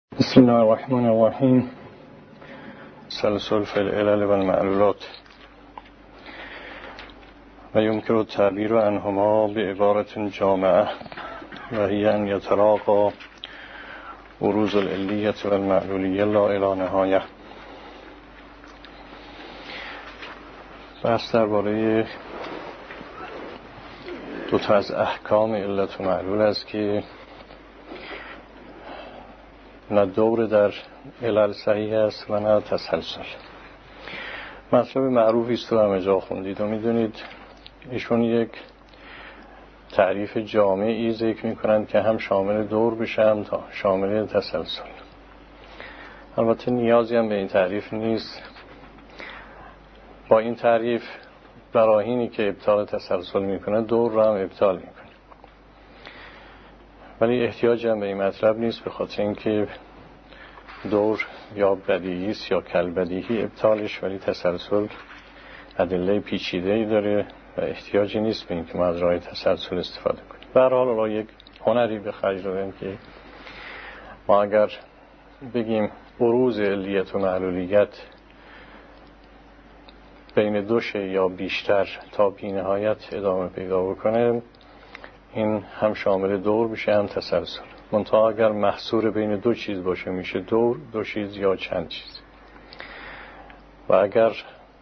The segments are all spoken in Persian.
بسم الله الرحمن الرحیم. سلسل فی العلل و المعلولات و یمکن التعبیر عنهما بعبارة جامعه و هی ان یتلاقی بروز العلیة و المعلولیة لا الی نهایه. بحث درباره دو تا از احکام علت و معلول است که نه دور در علل صحیح است و نه تسلسل. مطلب معروفی است و همه جا خوندید و میدونید. ایشون یک تعریف جامعی ذکر میکنند که هم شامل دور بشه هم شامل تسلسل. البته نیازی هم به این تعریف نیست. با این تعریف براهینی که ابطال تسلسل میکنه دور را هم ابطال میکنه، ولی احتیاج هم به این مطلب نیست، به خاطر اینکه دور یا بدیهی است یا کلبدیهی ابطالش، ولی تسلسل ادله پیچیده‌ای داره و احتیاجی نیست به اینکه ما از راه تسلسل استفاده کنیم. به هر حال یک هنری به خرج دادیم که ما اگر بگیم بروز علیت و معلولیت بین دو شی یا بیشتر تا بی‌نهایت ادامه پیدا بکنه، این هم شامل دور بشه هم تسلسل. منتها اگر محصور بین دو چیز باشه میشه دور، دو چیز یا چند چیز. و اگر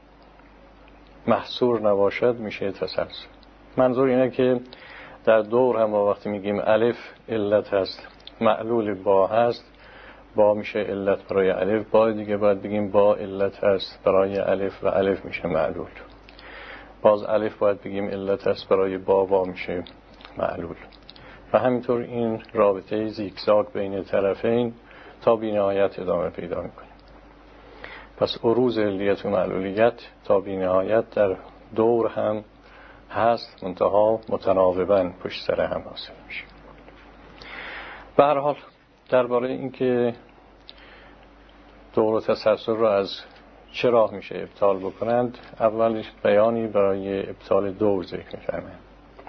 محصور نباشد میشه تسلسل. منظور اینه که در دور هم وقتی میگیم الف علت هست، معلول با هست، با میشه علت برای الف، با دیگه باید بگیم با علت هست برای الف و الف میشه معلول. باز الف باید بگیم علت هست برای با میشه معلول. و همینطور این رابطه زیگزاگ بین طرفین تا بی‌نهایت ادامه پیدا میکنه. پس عروض علیت و معلولیت تا بی‌نهایت در دور هم هست، منتها متناوباً پشت سر هم حاصل میشه. به هر حال درباره اینکه دور و تسلسل را از چه راه میشه ابطال بکنند، اول بیانی برای ابطال دور ذکر می‌فرمایند.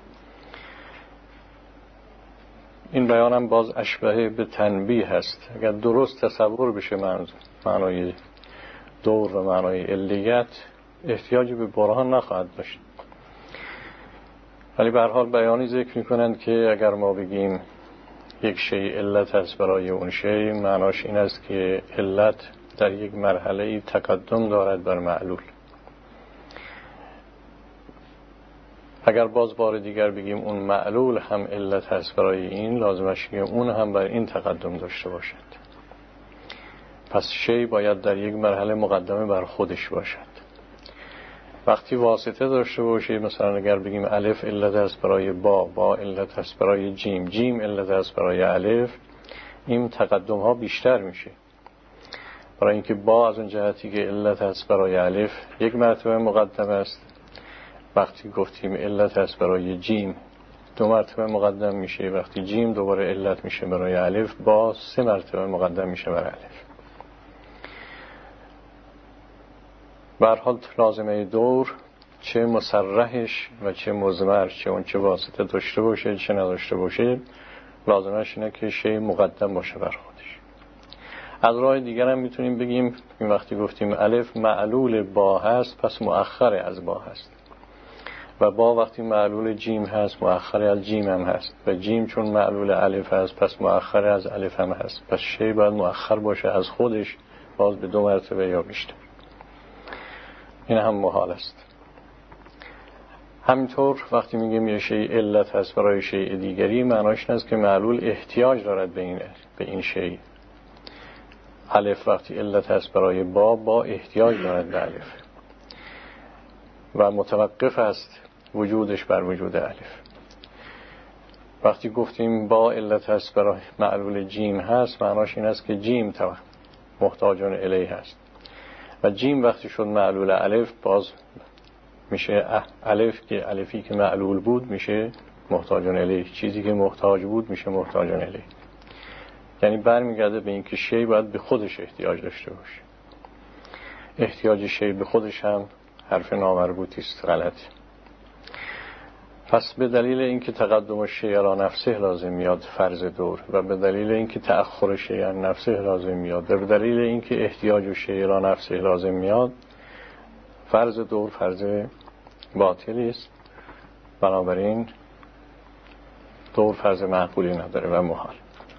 این بیانم باز اشبه به تنبیه هست. اگر درست تصور بشه معنای دور و معنای علیت، احتیاجی به برهان نخواهد داشت. ولی به هر حال بیانی ذکر می‌کنند که اگر ما بگیم یک شی علت هست برای اون شی، معناش این است که علت در یک مرحله تقدم دارد بر معلول. اگر باز بار دیگر بگیم اون معلول هم علت هست برای این، لازمش که اون هم بر این تقدم داشته باشد. پس شی باید در یک مرحله مقدمه بر خودش باشد. وقتی واسطه داشته باشه، مثلا اگر بگیم الف علت هست برای با علت هست برای جیم علت هست برای الف، این تقدم ها بیشتر میشه. برای اینکه با از اون جهتی که علت هست برای الف یک مرتبه مقدم است، وقتی گفتیم علت هست برای جیم 2 مرتبه مقدم میشه، وقتی جیم دوباره علت میشه برای الف، با 3 مرتبه مقدم میشه برای الف. به هر حال لازمه دور چه مصرحش و چه مضمر، چه اون چه واسطه داشته باشه چه نداشته باشه، لازمش اینه که شی مقدم باشه بر خودش. از راه دیگر هم میتونیم بگیم این وقتی گفتیم الف معلول با هست، پس مؤخر از با هست، و با وقتی معلول جیم هست مؤخر از جیم هم هست، و جیم چون معلول الف هست پس مؤخر از الف هم هست. پس شی باید مؤخر باشه از خودش، باز به 2 مرتبه یا بیشتر. این هم محال است. همینطور وقتی میگیم یه شی علت هست برای شی دیگری، معناش این است که معلول احتیاج دارد به این شی. الف وقتی علت هست برای با احتیاج دارد به الف و متوقف است وجودش بر وجود الف. وقتی گفتیم با علت هست برای معلول جیم هست، معناش این است که جیم محتاجون الیه هست، و جیم وقتی شد معلول الف، باز میشه الف که الفی که معلول بود میشه محتاجون الیه، چیزی که محتاج بود میشه محتاجون الیه. یعنی برمیگرده به اینکه شی باید به خودش احتیاج داشته باشه. احتیاج شی به خودش هم حرف نامربوطی است، غلط. پس به دلیل اینکه تقدم الشیء علی نفسه لازم میاد فرض دور، و به دلیل اینکه تأخر الشیء عن نفسه لازم میاد، و به دلیل اینکه احتیاج الشیء علی نفسه لازم میاد، فرض دور فرض باطلی است. بنابراین دور فرض معقولی نداره و محال.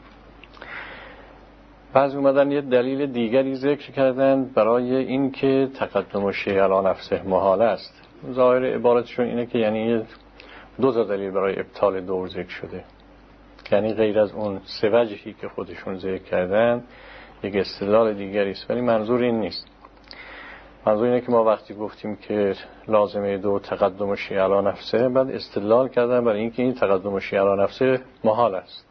بعضی اومدن یه دلیل دیگری ذکر کردن برای این که تقدم الشیء علی نفسه محال است. ظاهر عبارتشون اینه که یعنی دو تا دلیل برای ابطال دور ذکر شده، یعنی غیر از اون سه وجهی که خودشون ذکر کردن یک استدلال دیگری است. ولی منظور این نیست. منظور اینه که ما وقتی گفتیم که لازمه دور تقدم الشیء علی نفسه، بعد استدلال کردن برای اینکه این تقدم الشیء علی نفسه محال است.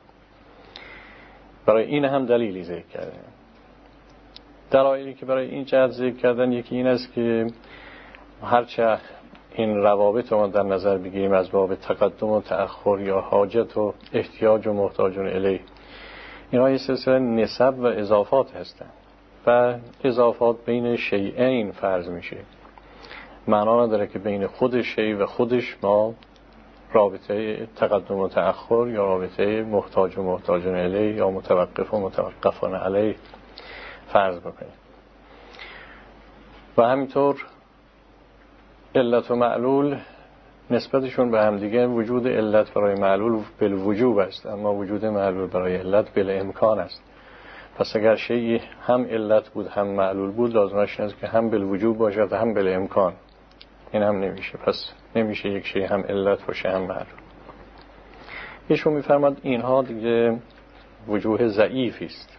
برای این هم دلیلی ذکر کردن. دلایلی که برای این جهت ذکر کردن یکی این است که هرچه این روابط رو در نظر بگیریم از باب تقدم و تأخر یا حاجت و احتیاج و محتاج الیه، اینا یه سلسله نسب و اضافات هستند و اضافات بین شیئین فرض میشه. معنا نداره که بین خود شیء و خودش ما رابطه تقدم و تأخر یا رابطه محتاج و محتاج الیه یا متوقف و متوقفان علیه فرض بکنیم. و همینطور علت و معلول نسبتشون به هم دیگه، وجود علت برای معلول بالوجوب است، اما وجود معلول برای علت بالامکان است. پس اگر شیئی هم علت بود هم معلول بود، لازمش اینه که هم بالوجوب باشد هم بالامکان. این هم نمیشه. پس نمیشه یک شیء هم علت باشه هم معلول. ایشون میفرماد اینها دیگه وجوه ضعیفی است.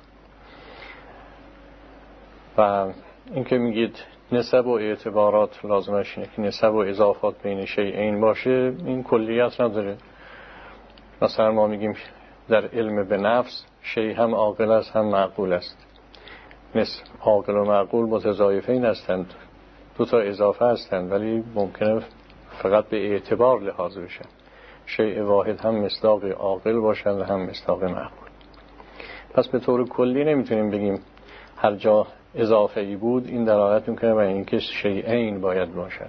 و اینکه میگید نسب و اعتبارات لازمش اینه که نسب و اضافات بین شیئین باشه، این کلیت نداره. مثلا ما میگیم در علم به نفس شیء هم عاقل است هم معقول است. عاقل و معقول متضایفین هستند، دو تا اضافه هستند، ولی ممکنه فقط به اعتبار لحاظ بشن. شیء واحد هم مصداق عاقل باشند و هم مصداق معقول. پس به طور کلی نمیتونیم بگیم هر جا اضافه ای بود این دلالت میکنه بر اینکه شیئین باید باشد.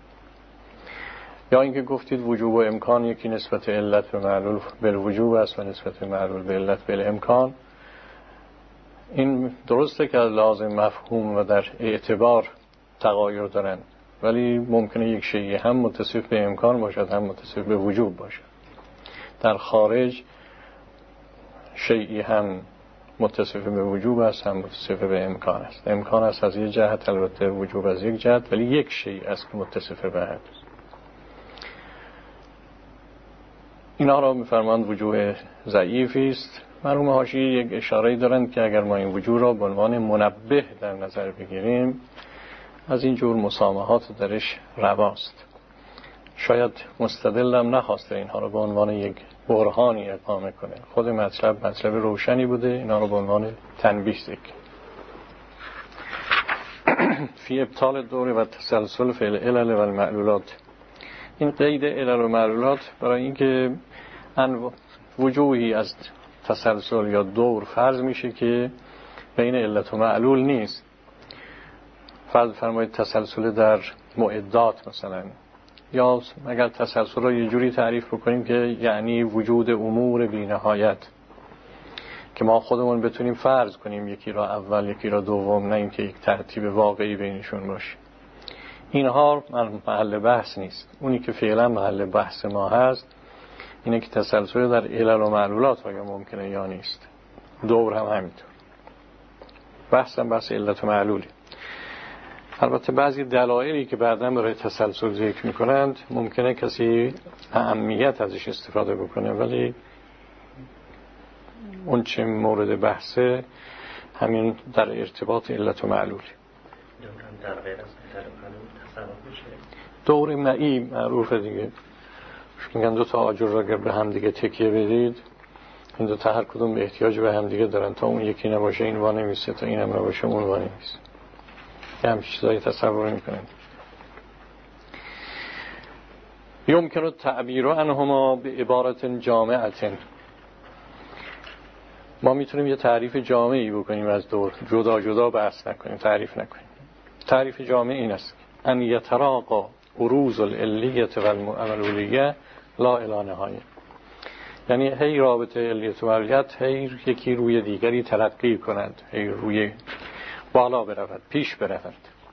یا اینکه گفتید وجوب و امکان یکی نسبت علت به معلول بالوجوب است و نسبت به معلول به علت بالامکان. این درسته که لازم مفهوم و در اعتبار تغایر دارن، ولی ممکنه یک شیء هم متصف به امکان باشد هم متصف به وجوب باشد. در خارج شیء هم متصف به وجوب است هم متصف به امکان است. امکان است از یک جهت، البته وجوب از یک جهت، ولی یک شیء است که متصف به هر. اینا را می‌فرمایند وجوه ضعیفی است. مرحوم حاشیه یک اشاره‌ای دارند که اگر ما این وجوه را به عنوان منبه در نظر بگیریم، از این جور مسامحات درش رواست. شاید مستدلم نخواسته اینها را به عنوان یک برهانی اقامه کنه. خود مطلب روشنی بوده، اینا را به عنوان تنبیه ذکر. فی ابطال دور و تسلسل فی العلل و المعلولات. این قید علل و معلولات برای اینکه وجوهی از تسلسل یا دور فرض میشه که بین علت و معلول نیست. فرض فرمایید تسلسل در معدات مثلا، یا اگر تسلسل را یه جوری تعریف بکنیم که یعنی وجود امور بی‌نهایت که ما خودمون بتونیم فرض کنیم یکی را اول یکی را دوم، نه اینکه یک ترتیب واقعی بینشون باشه. اینها محل بحث نیست. اونی که فعلا محل بحث ما هست اینه که تسلسل در علل و معلولات آیا ممکنه یا نیست. دور هم همینطور. بحث علت و معلولی. البته بعضی دلایلی که بعداً برای تسلسل ذکر میکنند ممکنه کسی اهمیت ازش استفاده بکنه، ولی اون چه مورد بحثه همین در ارتباط علت و معلولی. در غیر از علت و معلول تصور بشه دور معی معروفه دیگه. میگن دو تا آجر را به هم دیگه تکیه بدید، این دو تا هر کدوم به احتیاج به هم دیگه دارن، تا اون یکی نباشه این وانه میسته، تا این هم نباشه اون وانه میسته. یه همچه چیزایی تصور میکنن. یمکن التعبیر عنهما به عبارت جامعه. ما میتونیم یه تعریف جامعی بکنیم از دور، جدا جدا بحث نکنیم، تعریف نکنیم. تعریف جامع این است: ان یتراقا اروز العلیت و المعلولیه لا الی نهایه. یعنی هی رابطه علیت و معلولیت هی یکی روی دیگری ترقی کنند، هی روی بالا برود، پیش برود.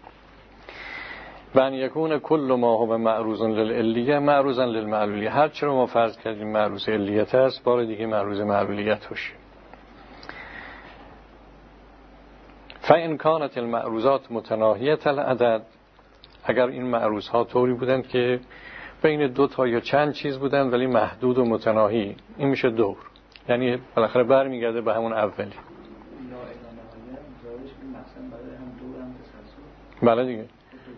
و ان یکون کل ما هو معروض للعلیه معروضا للمعلولیه. هر چرا ما فرض کردیم معروض علیت است، بار دیگه معروض معلولیت باشه. فإن كانت المعروضات متناهیة العدد، اگر این معروض ها طوری بودند که بین دو تا یا چند چیز بودند ولی محدود و متناهی، این میشه دور. یعنی بالاخره برمیگرده به همون اولی. بله دیگه.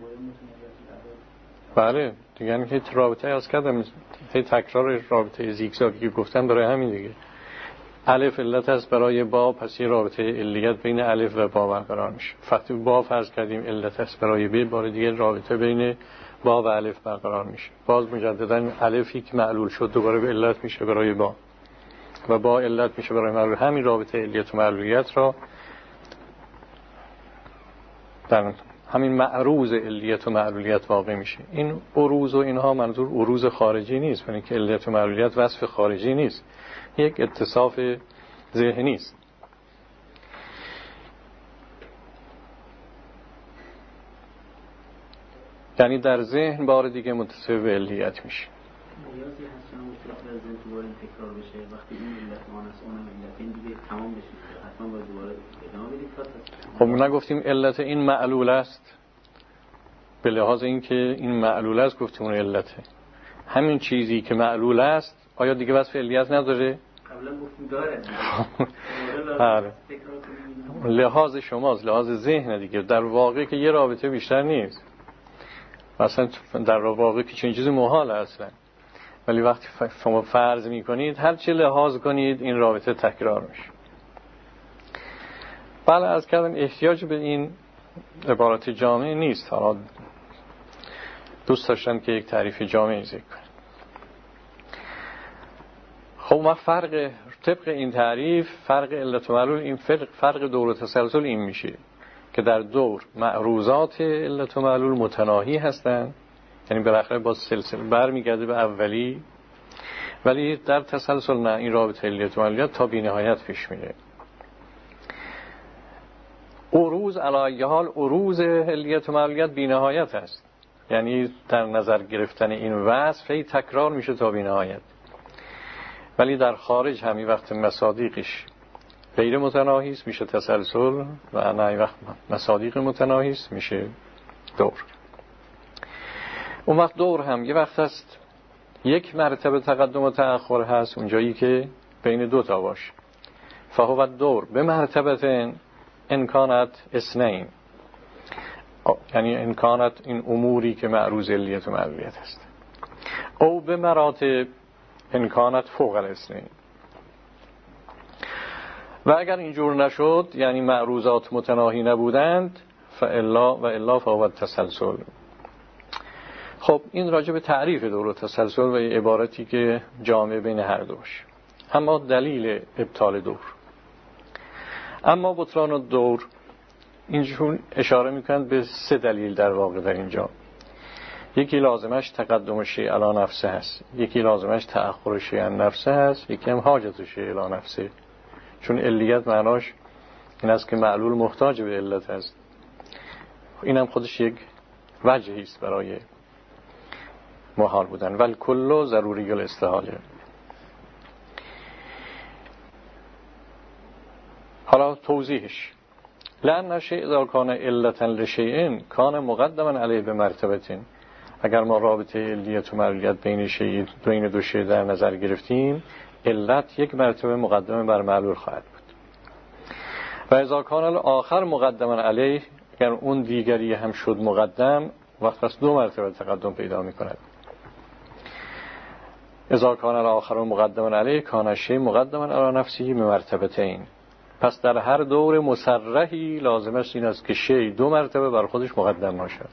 بله دیگه، یعنی که رابطه از کردم تکرار رابطه زیگزاگی که گفتن برای همین دیگه. الف علت است برای با، پس یه رابطه علیت بین الف و با برقرار میشه. وقتی با فرض کردیم علت است برای ب، بار دیگه رابطه بین با و الف برقرار میشه. باز مجددا الفی که معلول شد دوباره به علت میشه برای با و با علت میشه برای معلول. همین رابطه علیت و معلولیت را در همین معروض علیت و معلولیت واقع میشه. این عروض و اینها منظور عروض خارجی نیست، یعنی که علیت و معلولیت وصف خارجی نیست، یک اتصاف ذهنی است. یعنی در ذهن بار دیگه متصف به علیت میشه. نیازی هست چون مطلق در ذهن دوباره تکرار بشه. وقتی این علت آن است اونم علت، این دیگه تمام بشه، حتما باید دوباره ادامه بدید. خب نگفتیم علت این معلول است، به لحاظ اینکه این معلول است گفتیم اون علته. همین چیزی که معلول است آیا دیگه وصف علیت نداره؟ قبلا گفتیم داره. آره. لحاظ شماست، لحاظ ذهن دیگه. در واقع که یه رابطه بیشتر نیست. مثلا در واقع که چنین چیزی محال اصلا. ولی وقتی شما فرض میکنید هر چه لحاظ کنید این رابطه تکرار میشه. بله از کردم احتیاج به این عبارت جامع نیست. حالا دوست داشتم که یک تعریف جامعی ذکر کنم. خب ما فرق طبق این تعریف فرق علت و معلول، این فرق دور و تسلسل این میشه که در دور معروضات علت و معلول متناهی هستند، یعنی بالاخره با سلسله برمیگرده به اولی، ولی در تسلسل نه، این رابطه علت و معلولیت تا بی‌نهایت پیش میره. عروض علی حال عروض علت و معلولیت بی‌نهایت است، یعنی در نظر گرفتن این وصف هی تکرار میشه تا بی‌نهایت. ولی در خارج همین وقت مصادیقش غیر متناهی است میشه تسلسل، و نه وقت مصادیق متناهی است میشه دور. اون وقت دور هم یه وقت است یک مرتبه تقدم و تأخر هست، اونجایی که بین دو تا باشه. فهو دور به مرتبه انکانت اثنین، یعنی انکانت این اموری که معروض علیت و معلولیت است، او به مراتب انکانت فوق الاثنین. و اگر اینجور نشد، یعنی معروضات متناهی نبودند، فالا فهو تسلسل. خب این راجع به تعریف دور و تسلسل و عبارتی که جامع بین هر دوش. اما دلیل ابطال دور، اما بطلان الدور اینجور اشاره میکنند به 3 دلیل در واقع در اینجا. یکی لازمش تقدم شیء علی نفسه هست، یکی لازمش تأخر شیء عن نفسه هست، یکی هم حاجت شیء الی نفسه. چون علیت معناش این است که معلول محتاج به علت است. اینم خودش یک وجهی است برای محال بودن. ول کل ضروری الاستحاله. حالا توضیحش، لأن شیء اذا کان علتا لشیء کان مقدما علیه به مرتبتین. اگر ما رابطه علیت و معلولیت بین دو شیء در نظر گرفتیم، علت یک مرتبه مقدم بر معلول خواهد بود. و اذا کان الاخر مقدما علیه، اگر اون دیگری هم شد مقدم، وقت پس 2 مرتبه تقدم پیدا می کند. اذا کان الاخر مقدما علیه کان شیء مقدما علی نفسه بمرتبتین. پس در هر دور مصرحی لازم است این است که شیء 2 مرتبه بر خودش مقدم باشد.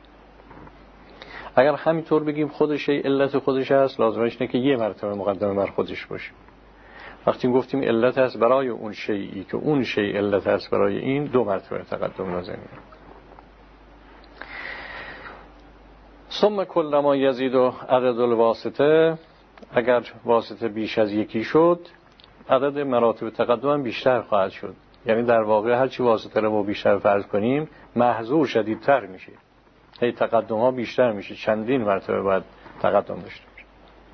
اگر همینطور بگیم خود شیء علت خودش است، لازمش اینه که 1 مرتبه مقدم بر خودش باشه. وقتی گفتیم علت است برای اون شیئی که اون شیء علت است برای این، 2 مرتبه تقدم لازمه. ثم کلما یزید و عدد الواسطه، اگر واسطه بیش از یکی شد عدد مراتب تقدم بیشتر خواهد شد. یعنی در واقع هرچی واسطه رو ما بیشتر فرض کنیم محظور شدیدتر میشه، هی تقدم ها بیشتر میشه، چندین مرتبه باید تقدم داشته باشه.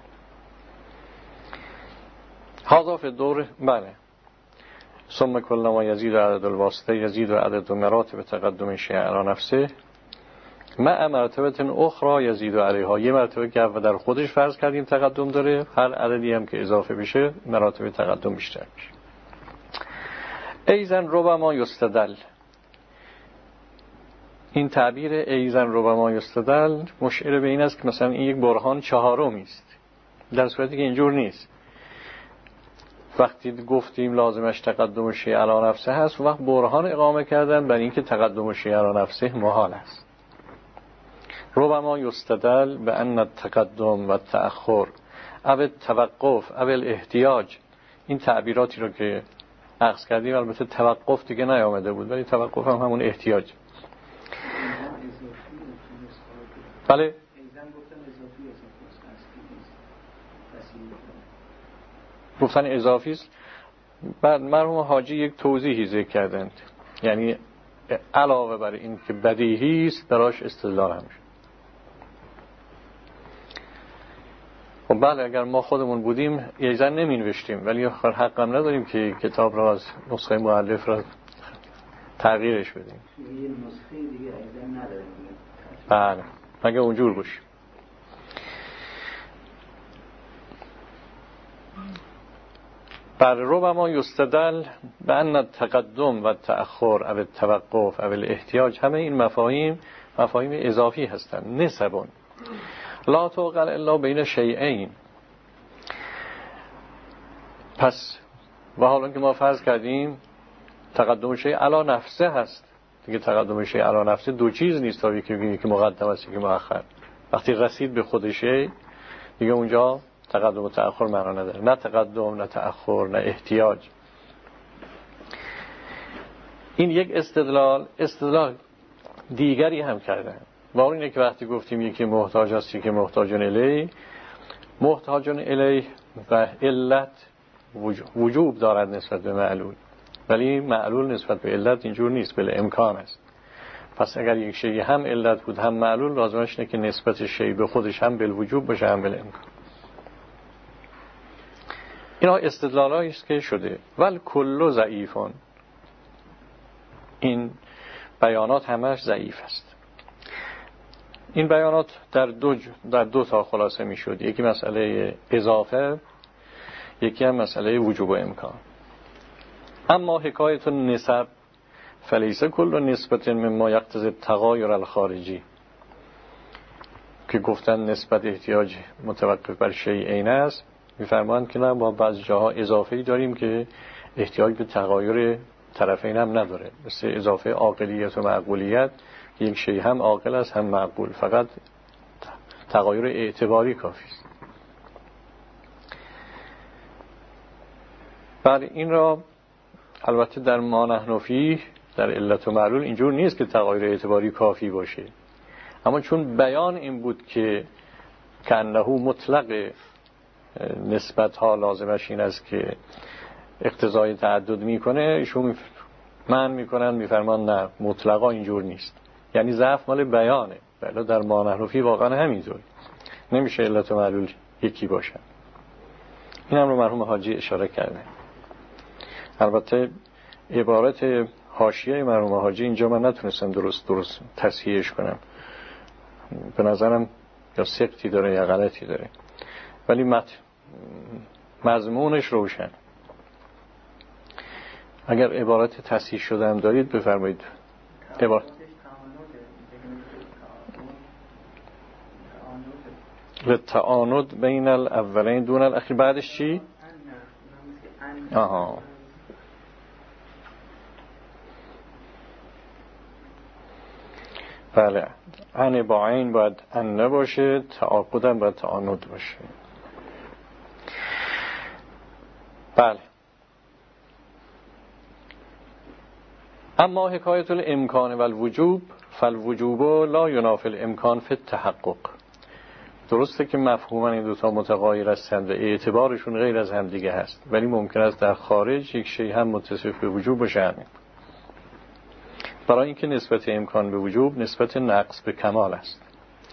هذا فی الدور. بله. ثم کلما یزید عدد الواسطه یزید عدد مراتب تقدم شیء علی نفسه مع مرتبه اخرى یزید علیها. یه مرتبه که در خودش فرض کردیم تقدم داره، هر عددی هم که اضافه بشه مراتب تقدم بیشتر میشه. ایزن ربما یستدل. این تعبیر ایزن ربما یستدل مشعر به این است که مثلا این یک برهان چهارمی است، در صورتی که اینجور نیست. وقتی گفتیم لازمش تقدم شیء علی نفسه هست، وقت برهان اقامه کردن برای اینکه تقدم شیء علی نفسه محال است. ربما یستدل به ان التقدم و التأخر او التوقف او الاحتیاج. این تعبیراتی رو که اخذ کردیم، البته توقف دیگه نیامده بود ولی توقف هم همون احتیاج. بله گفتن اضافی است. بعد مرحوم حاجی یک توضیحی ذکر کردند، یعنی علاوه بر این که بدیهی است براش استدلال هم شد. خب بله اگر ما خودمون بودیم ایزن نمی نوشتیم، ولی حق هم نداریم که کتاب را از نسخه مؤلف را تغییرش بدیم. یه نسخه دیگه ایزن نداریم. بله مگه اونجور باشه. بر ربما یستدل به ان التقدم و تأخر او التوقف او الاحتیاج، همه این مفاهیم اضافی هستند. نسبون لا توقع الا بین شیئین. پس و حالا که ما فرض کردیم تقدم شیء علی نفسه هست دیگه، تقدم شیء علی نفسه دو چیز نیست، تا یکی مقدم است یکی مؤخر. وقتی رسید به خود شیء دیگه اونجا تقدم و تأخر معنا نداره، نه تقدم نه تأخر نه احتیاج. این یک استدلال دیگری هم کردن. و اینه که وقتی گفتیم یکی محتاج است یکی محتاجون الیه و علت وجوب دارد نسبت به معلول، ولی معلول نسبت به علت اینجور نیست، بل امکان است. پس اگر یک شیء هم علت بود هم معلول، لازمش اینه که نسبت شیء به خودش هم بل وجوب باشه هم بل امکان. اینا استدلالایی است که شده. ول کل ضعیفون. این بیانات همش ضعیف است. این بیانات در دو تا خلاصه می شد. یکی مسئله اضافه، یکی هم مسئله وجوب و امکان. اما حکایت نسب فلیس کل نسبت مما یقتضی التغایر الخارجی، که گفتن نسبت احتیاج متوقف بر شیء است، می‌فرمایند که نه، ما بعضی جاها اضافه‌ای داریم که احتیاج به تغایر طرفین هم نداره، مثل اضافه عاقلیت و معقولیت، یک شیء هم عاقل است هم معقول، فقط تغایر اعتباری کافی است. بعد این را البته در ما نحن فیه، در علت و معلول اینجور نیست که تغایر اعتباری کافی باشه، اما چون بیان این بود که کانه مطلق نسبت ها لازمش این است که اقتضای تعدد میکنه، ایشون من میکنن میفرمان نه مطلقا اینجور نیست، یعنی ضعف مال بیانه. بله در ما نحن فیه واقعا همینطور نمیشه علت و معلول یکی باشن. این هم رو مرحوم حاجی اشاره کرده. البته عبارت حاشیه مرحوم حاجی اینجا من نتونستم درست تصحیحش کنم، به نظرم یا سقطی داره یا غلطی داره، ولی مضمونش روشن. اگر عبارت تصحیح شده هم دارید بفرمایید. عبارت للتعاند بین الاولین دون الاخیر، بعدش چی؟ آها بله، ان با عین باید ان نباشه، تعاقد هم باید تعاند باشه. بله. اما حکایت الامکان و الوجوب فالوجوب لا ینافی الامکان فی التحقق. درسته که مفهوما این دوتا متغایر هستند و اعتبارشون غیر از هم دیگه هست، ولی ممکن است در خارج یک شی هم متصف به وجوب باشه همین. برای اینکه نسبت امکان به وجوب نسبت نقص به کمال است،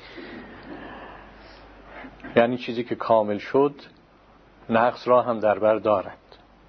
یعنی چیزی که کامل شد نقص را هم در بر دارد.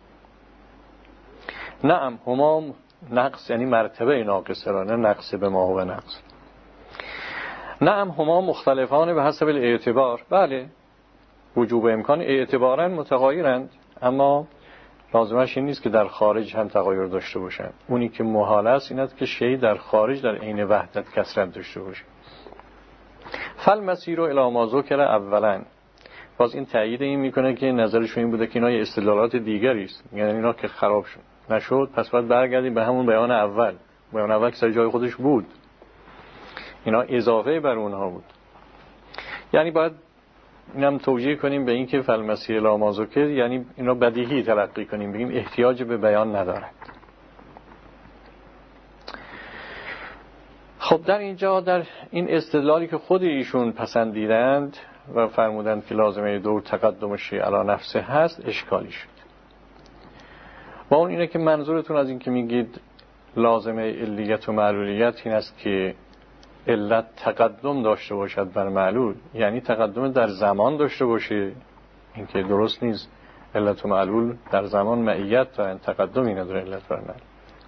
نعم هما نقص یعنی مرتبه ناقصه را، نه نقص به ما و نقص. نعم هما مختلفان به حسب الاعتبار، بله وجوب و امکان اعتبارا متغایرند، اما لازمش این نیست که در خارج هم تغایر داشته باشند. اونی که محال است این است که شی در خارج در عین وحدت کثرت داشته باشه. فالمسیر الی ما ذکر اولا، باز این تایید این میکنه که نظرشون این بوده که اینا یه استدلالات دیگری است، یعنی اینا که خراب شد نشد پس باید برگردیم به همون بیان اول. بیان اول که سر جای خودش بود، اینا اضافه بر اونها بود. یعنی باید اینم توجیه کنیم به این که فالمسیر الی ما ذکر، یعنی اینا بدیهی تلقی کنیم، بگیم احتیاج به بیان ندارد. خب در اینجا در این استدلالی که خود ایشون پسندیدند و فرمودند که لازمه دور تقدم شیء علی نفسه هست، اشکالی شد. و اون اینه که منظورتون از این که میگید لازمه علیت و معلولیت این است که علت تقدم داشته باشد بر معلول، یعنی تقدم در زمان داشته باشه. این که درست نیست. علت و معلول در زمان معیت دارن، تقدمی نداره علت بر معلول.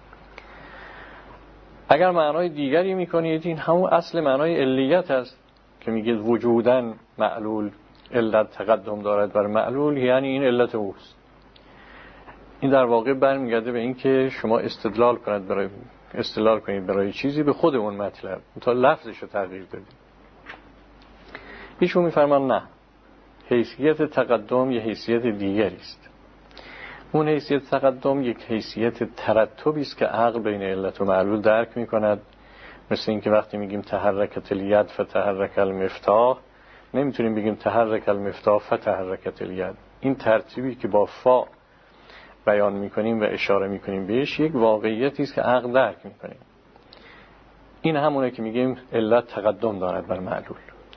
اگر معنای دیگری میکنید این همون اصل معنای علیت است که میگید وجوداً معلول علت تقدم دارد بر معلول، یعنی این علت اوست. این در واقع برمیگرده به این که شما استدلال کنید برای چیزی به خود اون مطلب، تا لفظش رو تغییر بدید. ایشون میفرمان نه، حیثیت تقدم یه حیثیت دیگری است. اون حیثیت تقدم یک حیثیت ترتبی است که عقل بین علت و معلول درک میکند. مثل این که وقتی میگیم تحرکت الید فتحرک المفتاح، نمیتونیم بگیم تحرک المفتاح فتحرکت الید. این ترتیبی که با فا بیان میکنیم و اشاره میکنیم بهش یک واقعیتی است که عقل درک میکنیم. این همونه که میگیم علت تقدم دارد بر معلول.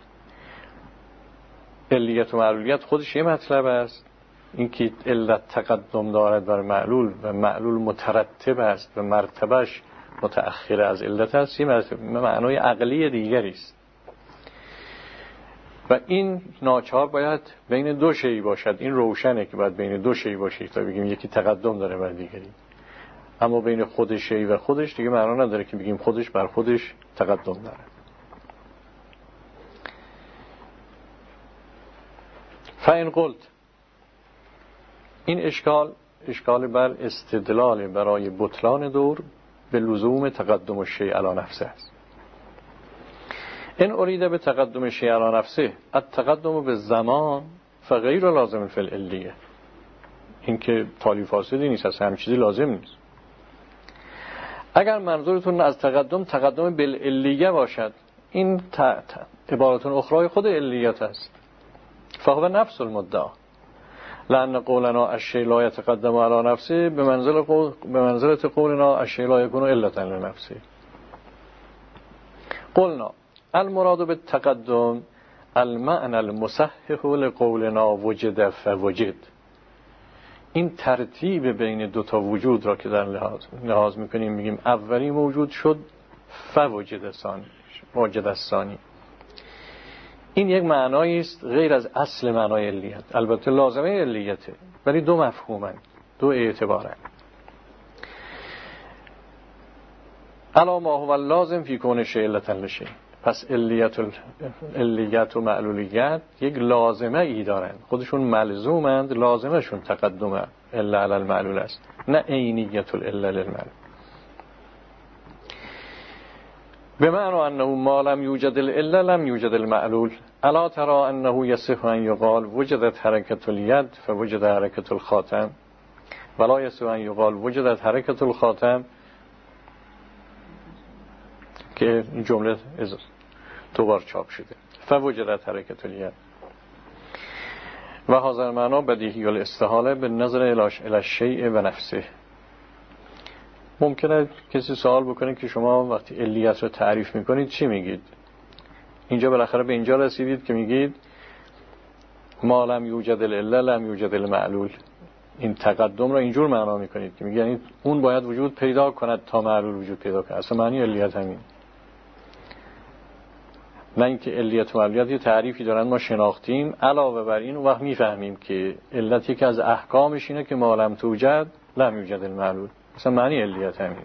علیت و معلولیت خودش یه مطلب است، این که علت تقدم دارد بر معلول و معلول مترتب است و مرتبهش متأخر از علت است، یه معنای عقلی دیگری است. و این ناچار باید بین دو شی باشد. این روشنه که باید بین دو شی باشه تا بگیم یکی تقدم داره بر دیگری. اما بین خود شی و خودش دیگه معنا نداره که بگیم خودش بر خودش تقدم داره. فاین قلت، این اشکال بر استدلال برای بطلان دور به لزوم تقدم الشیء علی نفسه است. این اریده به تقدم شیء علی نفسه التقدم به زمان فغیر لازم فی العلیه. این که تالی فاسدی نیست، اصلا همین چیزی لازم نیست. اگر منظورتون از تقدم بالعلیه باشد، این عبارتون اخرای خود علیت است. فهو نفس المدعا، لأن قولنا الشیء لا يتقدم علی نفسه به منزلت قولنا الشیء لا یکون علتا لنفسه. قلنا المراد بالتقدم المعنى المصحح لقولنا وجد فوجد. این ترتیب بین دوتا وجود را که در لحاظ میکنیم میگیم اولی موجود شد فوجد ثانی، وجد الثانی. این یک معنایی است غیر از اصل معنای علیت. البته لازمه علیته، ولی دو مفهومن، دو اعتبارن. الا ما هو لازم فی کون شیء علتا لشیء. پس علیت و معلولیت یک لازمه ای دارن، خودشون ملزومند، لازمشون تقدم الا علی المعلول است، نه عینیت الا للمعلول. بمعنى انه ما لم یوجد الا لم یوجد المعلول. الا ترى انه یصح ان یقال وجدت حرکت الید فوجد حرکت الخاتم، ولا یصح ان یقال وجدت حرکت الخاتم، که این جمله دوبار چاپ شده، فوجدت حرکت الید. و هذا المعنى بدیهی الاستحاله بالنظر الی الشیء و نفسه. ممکنه کسی سوال بکنه که شما وقتی علیت رو تعریف میکنید چی میگید؟ اینجا بالاخره به اینجا رسیدید که میگید ما لم یوجد العله لم یوجد المعلول. این تقدم را اینجور معنا میکنید که میگه یعنی اون باید وجود پیدا کند تا معلول وجود پیدا کنه. اصلا معنی علیت همین، نه اینکه علیت و معلولیت یه تعریفی دارن ما شناختیم، علاوه بر این اون وقت میفهمیم که علت یکی از احکامش اینه که ما لم توجد لم یوجد المعلول. اصلا معنی علیت همینه.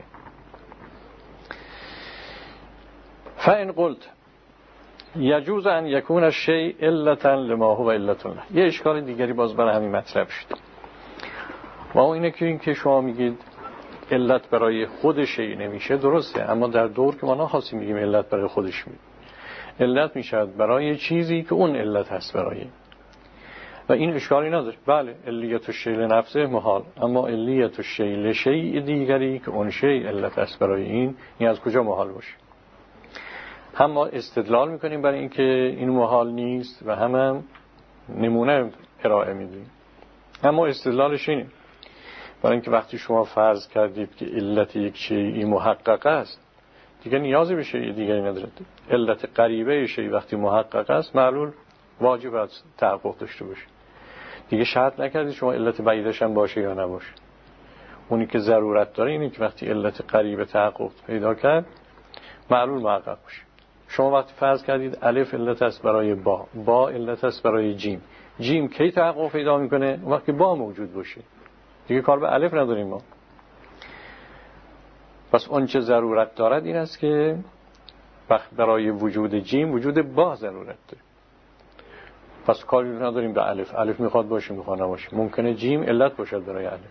فإن قلت یجوز ان یکون الشیء علتا لما هو علت له. یه اشکال دیگری باز برای همین مطلب شد و اون اینه که شما میگید علت برای خود شیء نمیشه، درسته، اما در دور که ما نخواستیم میگیم علت برای خودش میشه. علت میشد برای چیزی که اون علت هست برای، و این اشکالی نداره. بله علیت الشیء لنفسه محال، اما علیت الشیء لشیء دیگری که اون شیء علت هست برای این از کجا محال باشه؟ هم ما استدلال میکنیم برای اینکه این محال نیست و هم نمونه ارائه میدیم. اما استدلالش اینه برای اینکه وقتی شما فرض کردید که علت یک شیء محقق است دیگه نیازی به شیء دیگری نداره. علت غریبه شیء وقتی محقق است معلول واجب است تحقق داشته باشه. دیگه شرط نکردید شما علت بعیدش هم باشه یا نباشه. اونی که ضرورت داره اینه که وقتی علت غریبه تحقق پیدا کرد معلول محقق باشه. شما وقتی فرض کردید الف علت است برای با علت است برای جیم کی تحقق پیدا میکنه؟ وقتی با موجود باشه. دیگه کار به الف نداریم ما. پس اون چه ضرورت دارد این است که وقت برای وجود جیم وجود با ضرورت داره. پس کاری نداریم به الف میخواد باشه میخواد نباشه. ممکنه جیم علت باشد برای الف.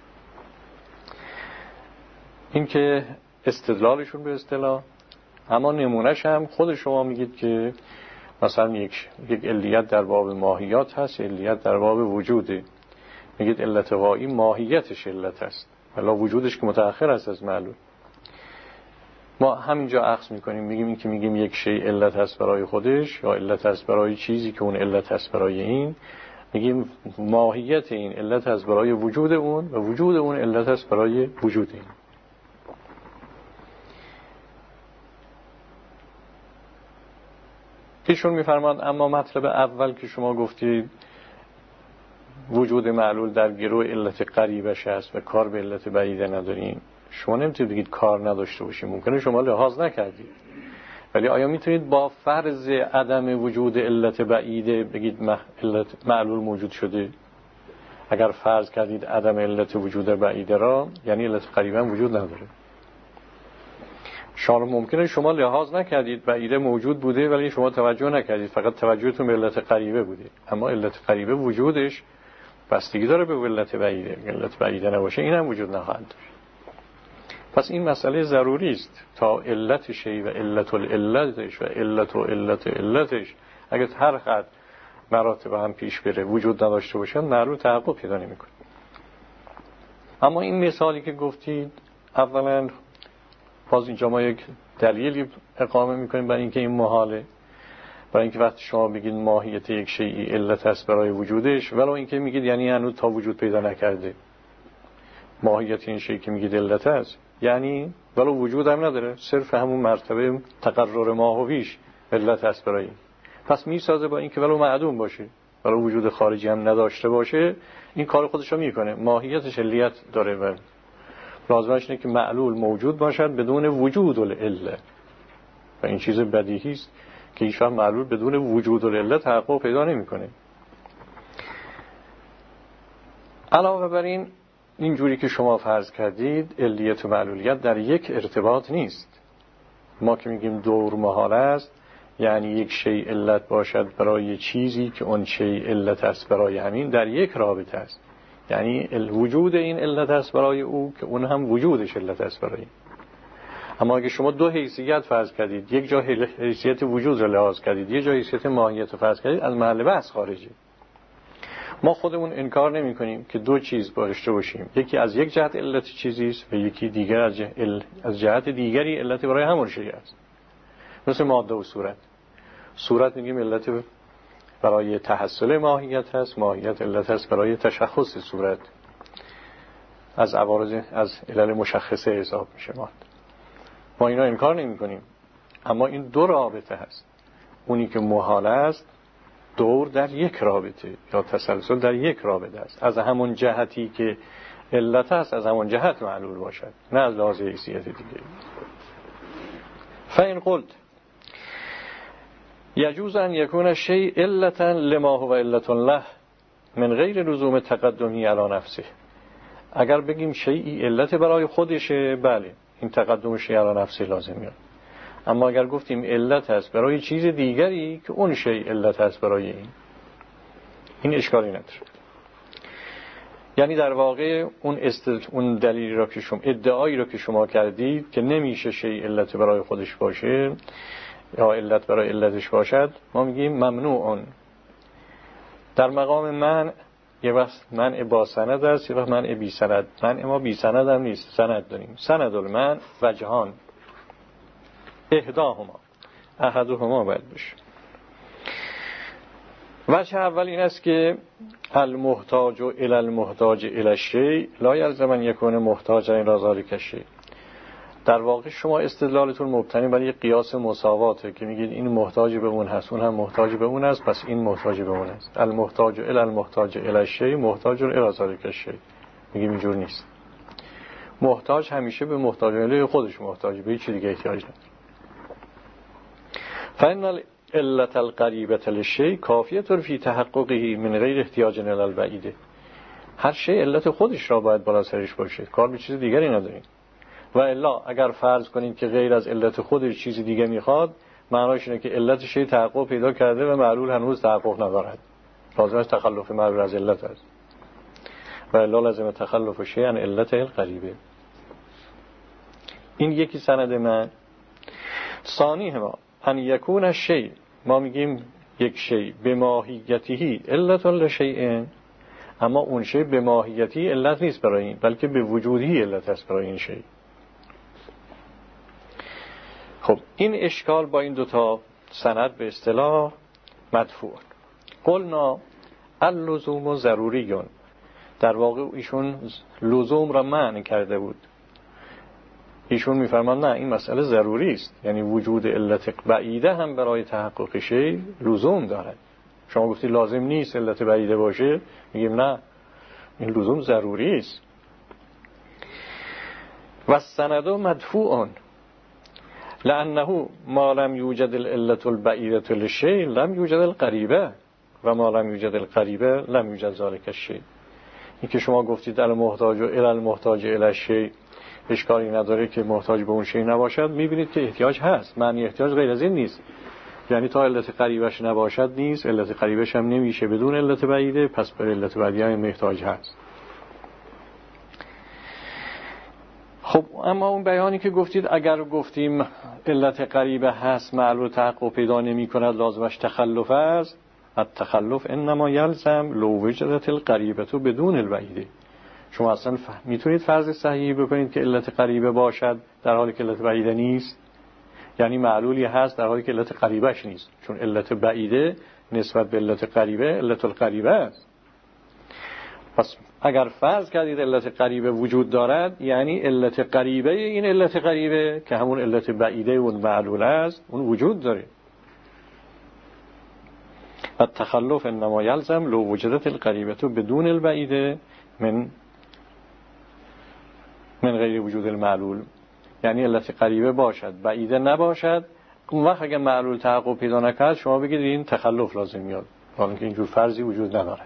این که استدلالشون به اصطلاح. اما نمونهش هم خود شما میگید که مثلا یک علیت در باب ماهیات هست، علیت در باب وجوده. میگید علت غایی ماهیتش علت هست ولی وجودش که متأخر است از معلول. ما همینجا اخذ میکنیم میگیم این که میگیم یک شیء علت هست برای خودش یا علت هست برای چیزی که اون علت هست برای این، میگیم ماهیت این علت هست برای وجود اون و وجود اون علت هست برای وجود این. ایشون میفرماد اما مطلب اول که شما گفتید وجود معلول در گروه علت قریبش هست و کار به علت بعیده نداریم، شما نمیتونید بگید کار نداشته باشیم. ممکنه شما لحاظ نکردید، ولی آیا میتونید با فرض عدم وجود علت بعیده بگید علت معلول موجود شده؟ اگر فرض کردید عدم علت وجود بعیده را، یعنی علت قریبه وجود نداره. شما ممکنه شما لحاظ نکردید بعیده موجود بوده ولی شما توجه نکردید، فقط توجهتون به علت قریبه بوده. اما علت قریبه وجودش بستگی داره به علت بعیده. علت بعیده نباشه این هم وجود نخواهد داشت. پس این مسئله ضروری است تا علت شیء و علت العلتش و علت علتش اگر هر خط مراتب هم پیش بره وجود نداشته باشه معلول تحقق پیدا نمی‌کنه. اما این مثالی که گفتید اولا باز اینجا ما یک دلیلی اقامه میکنیم برای اینکه این محاله، برای اینکه وقتی شما بگید ماهیت یک شیء علت هست برای وجودش ولو اینکه میگید یعنی هنوز تا وجود پیدا نکرده. ماهیت این شیء که میگید علت هست یعنی ولو وجود هم نداره، صرف همون مرتبه تقرر ماهویش علت هست برای این. پس میسازه با اینکه ولو معدوم باشه، ولو وجود خارجی هم نداشته باشه این کار خودش رو میکنه. ماهیتش علیت داره و لازمش اینه که معلول موجود باشد بدون وجود العله و این چیز بدیهی است که هیچ وقت معلول بدون وجود العله تحقق پیدا نمیکنه. علاوه بر این اینجوری که شما فرض کردید علیت و معلولیت در یک ارتباط نیست. ما که میگیم دور محال است یعنی یک شیء علت باشد برای چیزی که اون شیء علت است برای همین در یک رابطه است. یعنی وجود این علت است برای او که اون هم وجودش علت است برای این. اما اگه شما دو حیثیت فرض کردید، یک جا حیثیت وجود را لحاظ کردید، یک جا حیثیت ماهیت رو فرض کردید، از محل بحث خارجی. ما خودمون انکار نمی کنیم که دو چیز داشته باشیم، یکی از یک جهت علت چیزی است و یکی دیگر از جهت دیگری علت برای همون شیء است. مثل ماده و صورت میگیم علت برای تحصل ماهیت هست، ماهیت علت هست برای تشخص صورت. از عوارض از علل مشخصه حساب میشه. ما اینا انکار نمی کنیم، اما این دو رابطه هست. اونی که محال است دور در یک رابطه یا تسلسل در یک رابطه است. از همون جهتی که علت است از همون جهت معلول باشد، نه از لحاظ حیثیت دیگه. فإن قلت يجوز أن يكون الشيء علة لما هو علة له من غیر لزوم تقدمی علی نفسه. اگر بگیم شیئی علت برای خودشه، بله این تقدم شیء علی نفسه لازم میاد. اما اگر گفتیم علت است برای چیز دیگری که اون شیء علت است برای این اشکالی نداره. یعنی در واقع اون دلیلی را که شما ادعایی را که شما کردید که نمیشه شیء علت برای خودش باشه یا علت برای علتش باشد، ما میگیم ممنوعون. در مقام من یه وقت منع با سند است، یه وقت منع بی سند. منع ما بی سند هم نیست، سند داریم. سند المنع وجهان، احداهما احدهما باید بشه. وجه اول این است که المحتاج الی المحتاج الی الشیء لا یلزم ان یکون محتاجا الی ذلک الشیء. در واقع شما استدلالتون مبتنی بر یک قیاس مساواته که میگید این محتاج به اون هست، اون هم محتاج به اون است، پس این محتاج به اون است. المحتاج الی المحتاج الی الشیء محتاج الی ذلک الشیء. میگیم اینجور نیست. محتاج همیشه به محتاج الی خودش محتاج، به هیچ دیگه احتیاج نداره. فإن العلة القریبة للشیء کافیة فی تحققه من غیر احتیاج الی البعید. هر شی علت خودش را باید بالا سرش باشه، کار به چیز دیگری نداریم. و الا اگر فرض کنیم که غیر از علت خودش چیز دیگه میخواد، معناش اینه که علت شی تحقق پیدا کرده و معلول هنوز تحقق ندارد. لازم است تخلف معلول از علت است. و الا لازم تخلف شی عن علت القریبه. این یکی سند من. ثانی ما ان یکون الشیء، ما میگیم یک شی به ماهیته علت لشیء، اما اون شی به ماهیتی علت نیست برای این، بلکه به وجودی علت است برای این شی. خب این اشکال با این دوتا سند به اصطلاح مدفوع. قلنا اللزوم ضروریون. در واقع ایشون لزوم را منع کرده بود. ایشون میفرمان نه این مسئله ضروری است، یعنی وجود علت بعیده هم برای تحقق شی لزوم دارد. شما گفتی لازم نیست علت بعیده باشه، میگیم نه این لزوم ضروری است. و السند مدفوع لانه ما لم یوجد العلة البعیده للشیء لم یوجد القریبه و ما لم یوجد القریبه لم یوجد ذلک الشیء. این که شما گفتید المحتاج و الی المحتاج الی الشیء اشکالی نداره که محتاج به اون شیء نباشد، میبینید که احتیاج هست. معنی احتیاج غیر از این نیست، یعنی تا علت قریبش نباشد نیست، علت قریبش هم نمیشه بدون علت بعیده، پس به علت بعیده هم محتاج هست. خب اما اون بیانی که گفتید اگر گفتیم علت قریبه هست معلول تحقق پیدا نمی کند لازمش تخلف است، التخلف انما یلزم لو وجدت القریبه بدون البعیده. شما اصلا میتونید فرض صحیحی بکنید که علت قریبه باشد در حالی که علت بعیده نیست؟ یعنی معلولی هست در حالی که علت قریبش نیست، چون علت بعیده نسبت به علت قریبه علت القریبه است. پس اگر فرض کردید علت قریبه وجود دارد، یعنی علت قریبه این علت قریبه که همون علت بعیده اون معلول است اون وجود داره. التخلف انما یلزم لو وجدت القریبه بدون البعیده من غیر وجود المعلول. یعنی علت قریبه باشد بعیده نباشد، اون وقت اگر معلول تحقق پیدا نکرد شما بگید این تخلف لازم میاد، حالا که اینجور فرضی وجود ندارد.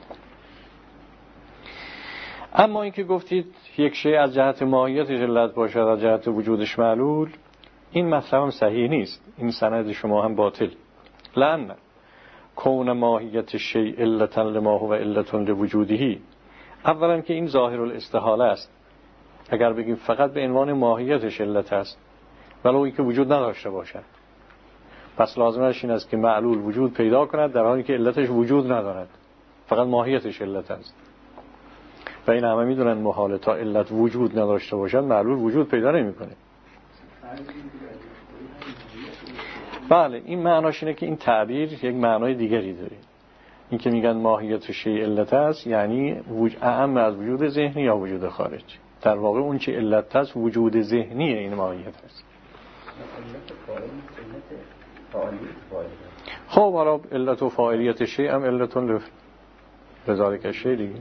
اما اینکه گفتید یک شی از جهت ماهیتش علت باشد از جهت وجودش معلول، این مطلب هم صحیح نیست. این سند شما هم باطل. لأن کون ماهیت شیء علتا لما هو علت لوجوده، اولا که این ظاهر الاستحاله است. اگر بگیم فقط به عنوان ماهیتش علت است ولو اینکه وجود نداشته باشد، پس لازمش این است که معلول وجود پیدا کند در حالی که علتش وجود ندارد، فقط ماهیتش علت است. و این همه میدونن محاله تا علت وجود نداشته باشد معلول وجود پیدا نمیکنه. بله این معناش اینه که این تعبیر یک معنای دیگری داره. این که میگن ماهیت شیء علت است یعنی اعم از وجود ذهنی یا وجود خارج. در واقع اون چه علت است وجود ذهنی این ماهیت است. خب حالا علت و فاعلیت شیء هم علتون لذالک شیء دیگه.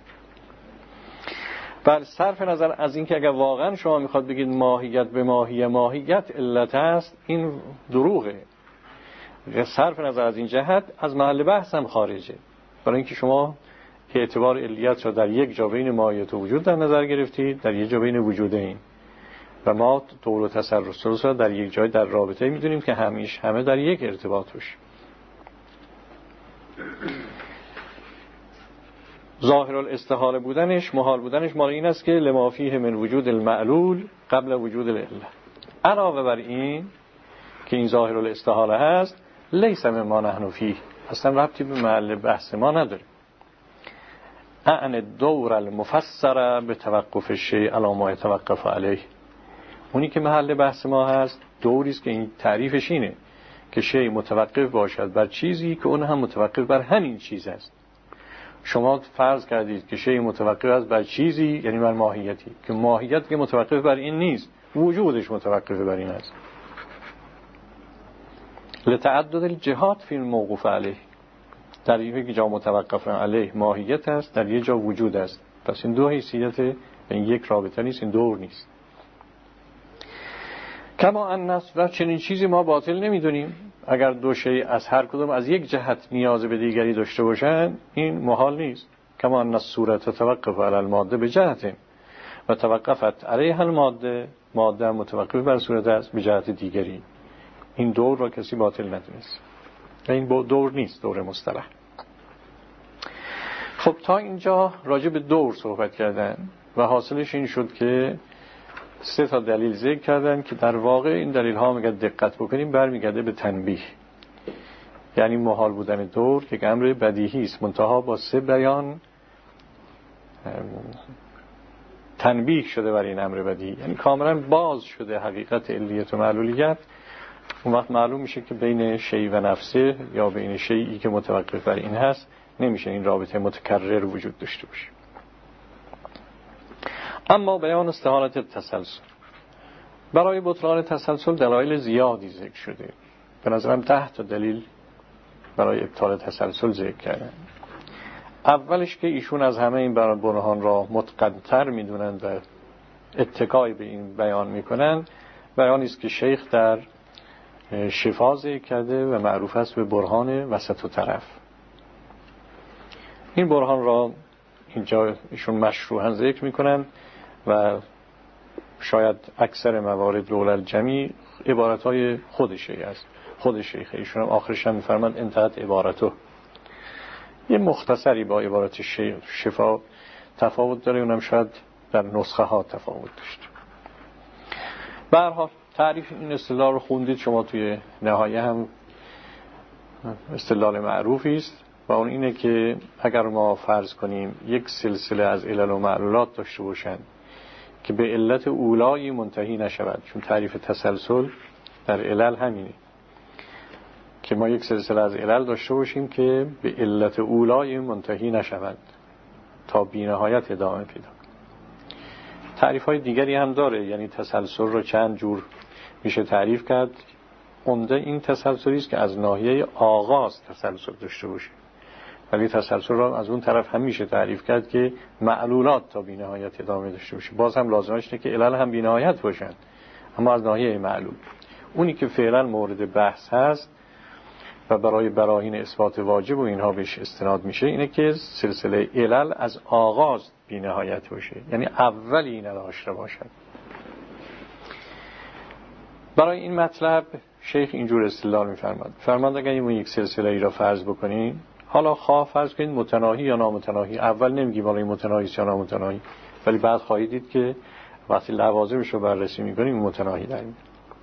بل صرف نظر از این که اگر واقعا شما میخواد بگید ماهیت به ماهیت علت است، این دروغه. صرف نظر از این جهت از محل بحث هم خارجه، برای اینکه شما اعتبار علیت را در یک جا بین ماهیت و وجود در نظر گرفتید، در یک جا بین وجودین، و ما طول و تصرف را در یک جای در رابطه میدونیم که همه در یک ارتباط باشه. ظاهر الاستحاله بودنش، محال بودنش مال این است که لما فیه من وجود المعلول قبل وجود العله. علاوه بر این که این ظاهر الاستحاله هست، لیس مما نحن فیه، اصلا ربطی به محل بحث ما نداره. اعن الدور المفسر به توقف الشیء علی ما يتوقف علیه، اونی که محل بحث ما هست دوری است که این تعریفش اینه که شیء متوقف باشد بر چیزی که اون هم متوقف بر همین چیز است. شما فرض کردید که شیء متوقف است بر چیزی، یعنی بر ماهیتی، که ماهیت که متوقف بر این نیست، وجودش متوقف بر این است. لتعدد الجهات فی الموقوف علیه، در یک جا متوقف علیه ماهیت است، در یک جا وجود است. پس این دو حیثیت، این یک رابطه نیست، این دور نیست. کما النص، و چنین چیزی ما باطل نمیدونیم. اگر دو شیء از هر کدوم از یک جهت نیاز به دیگری داشته باشند، این محال نیست. کما ان الصورت توقف علی الماده به جهت و توقفت علیها الماده، ماده متوقف بر صورت است به جهت دیگری. این دور را کسی باطل ندونست. این دور نیست، دور مصطلح. خب تا اینجا راجع به دور صحبت کردن و حاصلش این شد که 3 تا دلیل ذکر کردن که در واقع این دلیل ها اگر دقت بکنیم برمیگرده به تنبیه. یعنی محال بودن دور یک امر بدیهی است، منتها با 3 بیان تنبیه شده بر این امر بدیهی، یعنی کاملا باز شده حقیقت علیت و معلولیت. اون وقت معلوم میشه که بین شیء و نفسه یا بین شیئی که متوقف بر این هست نمیشه این رابطه متکرر وجود داشته باشه. اما بیان استحالت التسلسل، برای بطلان تسلسل دلایل زیادی ذکر شده. به نظرم 10 تا دلیل برای ابطال تسلسل ذکر کردن. اولش که ایشون از همه این برهان را متقن‌تر میدونند و اتکای به این بیان میکنن، بیانی است که شیخ در شفا ذکر کرده و معروف است به برهان وسط و طرف. این برهان را اینجا ایشون مشروحاً ذکر میکنن و شاید اکثر موارد لولا الجمی عبارتهای خود شیخ است، خود شیخ. ایشون هم آخرش هم میفرمند انتهت عبارتو. یه مختصری با عبارت شفا تفاوت داره، اونم شاید در نسخه ها تفاوت داشته. به هر حال تعریف این اصطلاح رو خوندید شما، توی نهایه هم اصطلاح معروفی است و اون اینه که اگر ما فرض کنیم یک سلسله از علل و معلولات داشته باشند که به علت اولایی منتهی نشود، چون تعریف تسلسل در علل همینه که ما یک سلسله از علل داشته باشیم که به علت اولایی منتهی نشود تا بی‌نهایت ادامه پیدا. تعریف های دیگری هم داره، یعنی تسلسل رو چند جور میشه تعریف کرد. عمده این تسلسلی است که از ناحیه آغاز تسلسل داشته باشه، ولی تسلسل رو از اون طرف هم میشه تعریف کرد که معلولات تا بی‌نهایت ادامه داشته باشه. باز هم لازمش اینه که علل هم بی‌نهایت باشن، اما از ناحیه معلول. اونی که فعلا مورد بحث هست و برای براهین اثبات واجب و اینها بهش استناد میشه اینه که سلسله علل از آغاز بی‌نهایت باشه، یعنی اولی این داشته باشد. برای این مطلب شیخ اینجور استدلال می‌فرماید اگر ما یک سلسله ای را فرض بکنیم، حالا خواه فرض کنید متناهی یا نامتناهی، اول نمیگیم حالا این متناهی یا نامتناهی، ولی بعد خواهید دید که وقتی لوازمش رو بررسی می‌کنیم متناهی در میاد.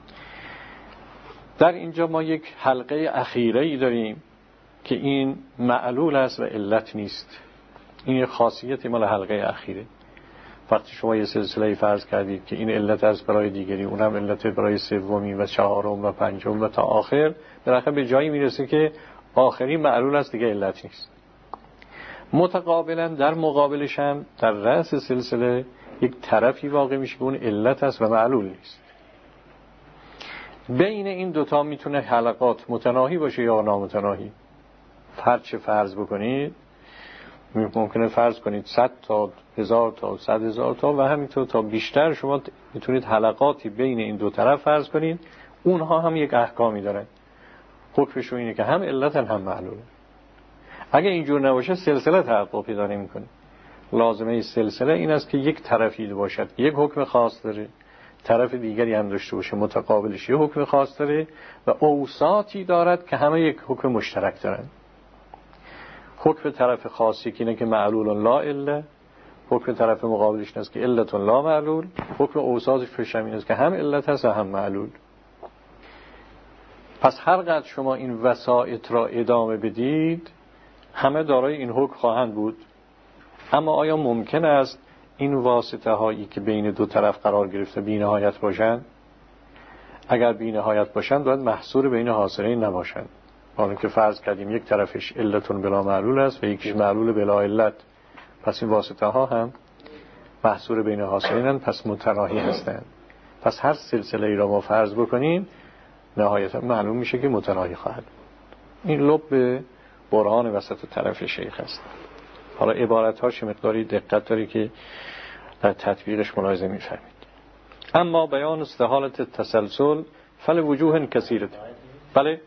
در اینجا ما یک حلقه اخیره‌ای داریم که این معلول است و علت نیست. این یک خاصیت مال حلقه اخیره. وقتی شما یه سلسله فرض کردید که این علت است برای دیگری، اونم علت برای سومی و چهارم و پنجم و تا آخر، بالاخره به جایی میرسه که آخری معلول است، دیگه علت نیست. متقابلا در مقابلش هم در رأس سلسله یک طرفی واقع میشه که اون علت است و معلول نیست. بین این دوتا میتونه حلقات متناهی باشه یا نامتناهی. هر چه فرض بکنید، ممکنه فرض کنید 100 تا 1000 تا 100,000 تا و همینطور تا بیشتر شما میتونید حلقاتی بین این دو طرف فرض کنید. اونها هم یک احکامی دارن. حکمشون اینه که هم علتن هم معلوله. اگه اینجور نباشه سلسله تحقق پیدا نمی‌کنه. لازمه سلسله این است که یک طرفی باشد یک حکم خاص داره، طرف دیگری هم داشته باشه متقابلش یک حکم خاص داره و اوساطی دارد که همه یک حکم مشترک دارن. حکم طرف خاصی که اینه که معلول لا اله، حکم طرف مقابلش این است که علت لا معلول، حکم اوساطی پیش این است که هم علت هست و هم معلول. پس هر قدر شما این وسائط را ادامه بدید همه دارای این حکم خواهند بود. اما آیا ممکن است این واسطه هایی که بین دو طرف قرار گرفته بی نهایت باشند؟ اگر بی نهایت باشند باید محصور بین حاصلین نباشند. حالا که فرض کردیم یک طرفش علتون بلا معلول است و یکیش معلول بلا علت، پس این واسطه ها هم محصور بین حاصلین، پس متناهی هستند. پس هر سلسله ای را ما فرض بکنیم نهایتا معلوم میشه که متناهی خواهد. این لب برهان وسط طرف شیخ است. حالا عبارت‌هاش مقداری دقت داری که در تطبیقش ملاحظه می‌فرمایید. اما بیان استحالت تسلسل فل وجوه کثیره. بله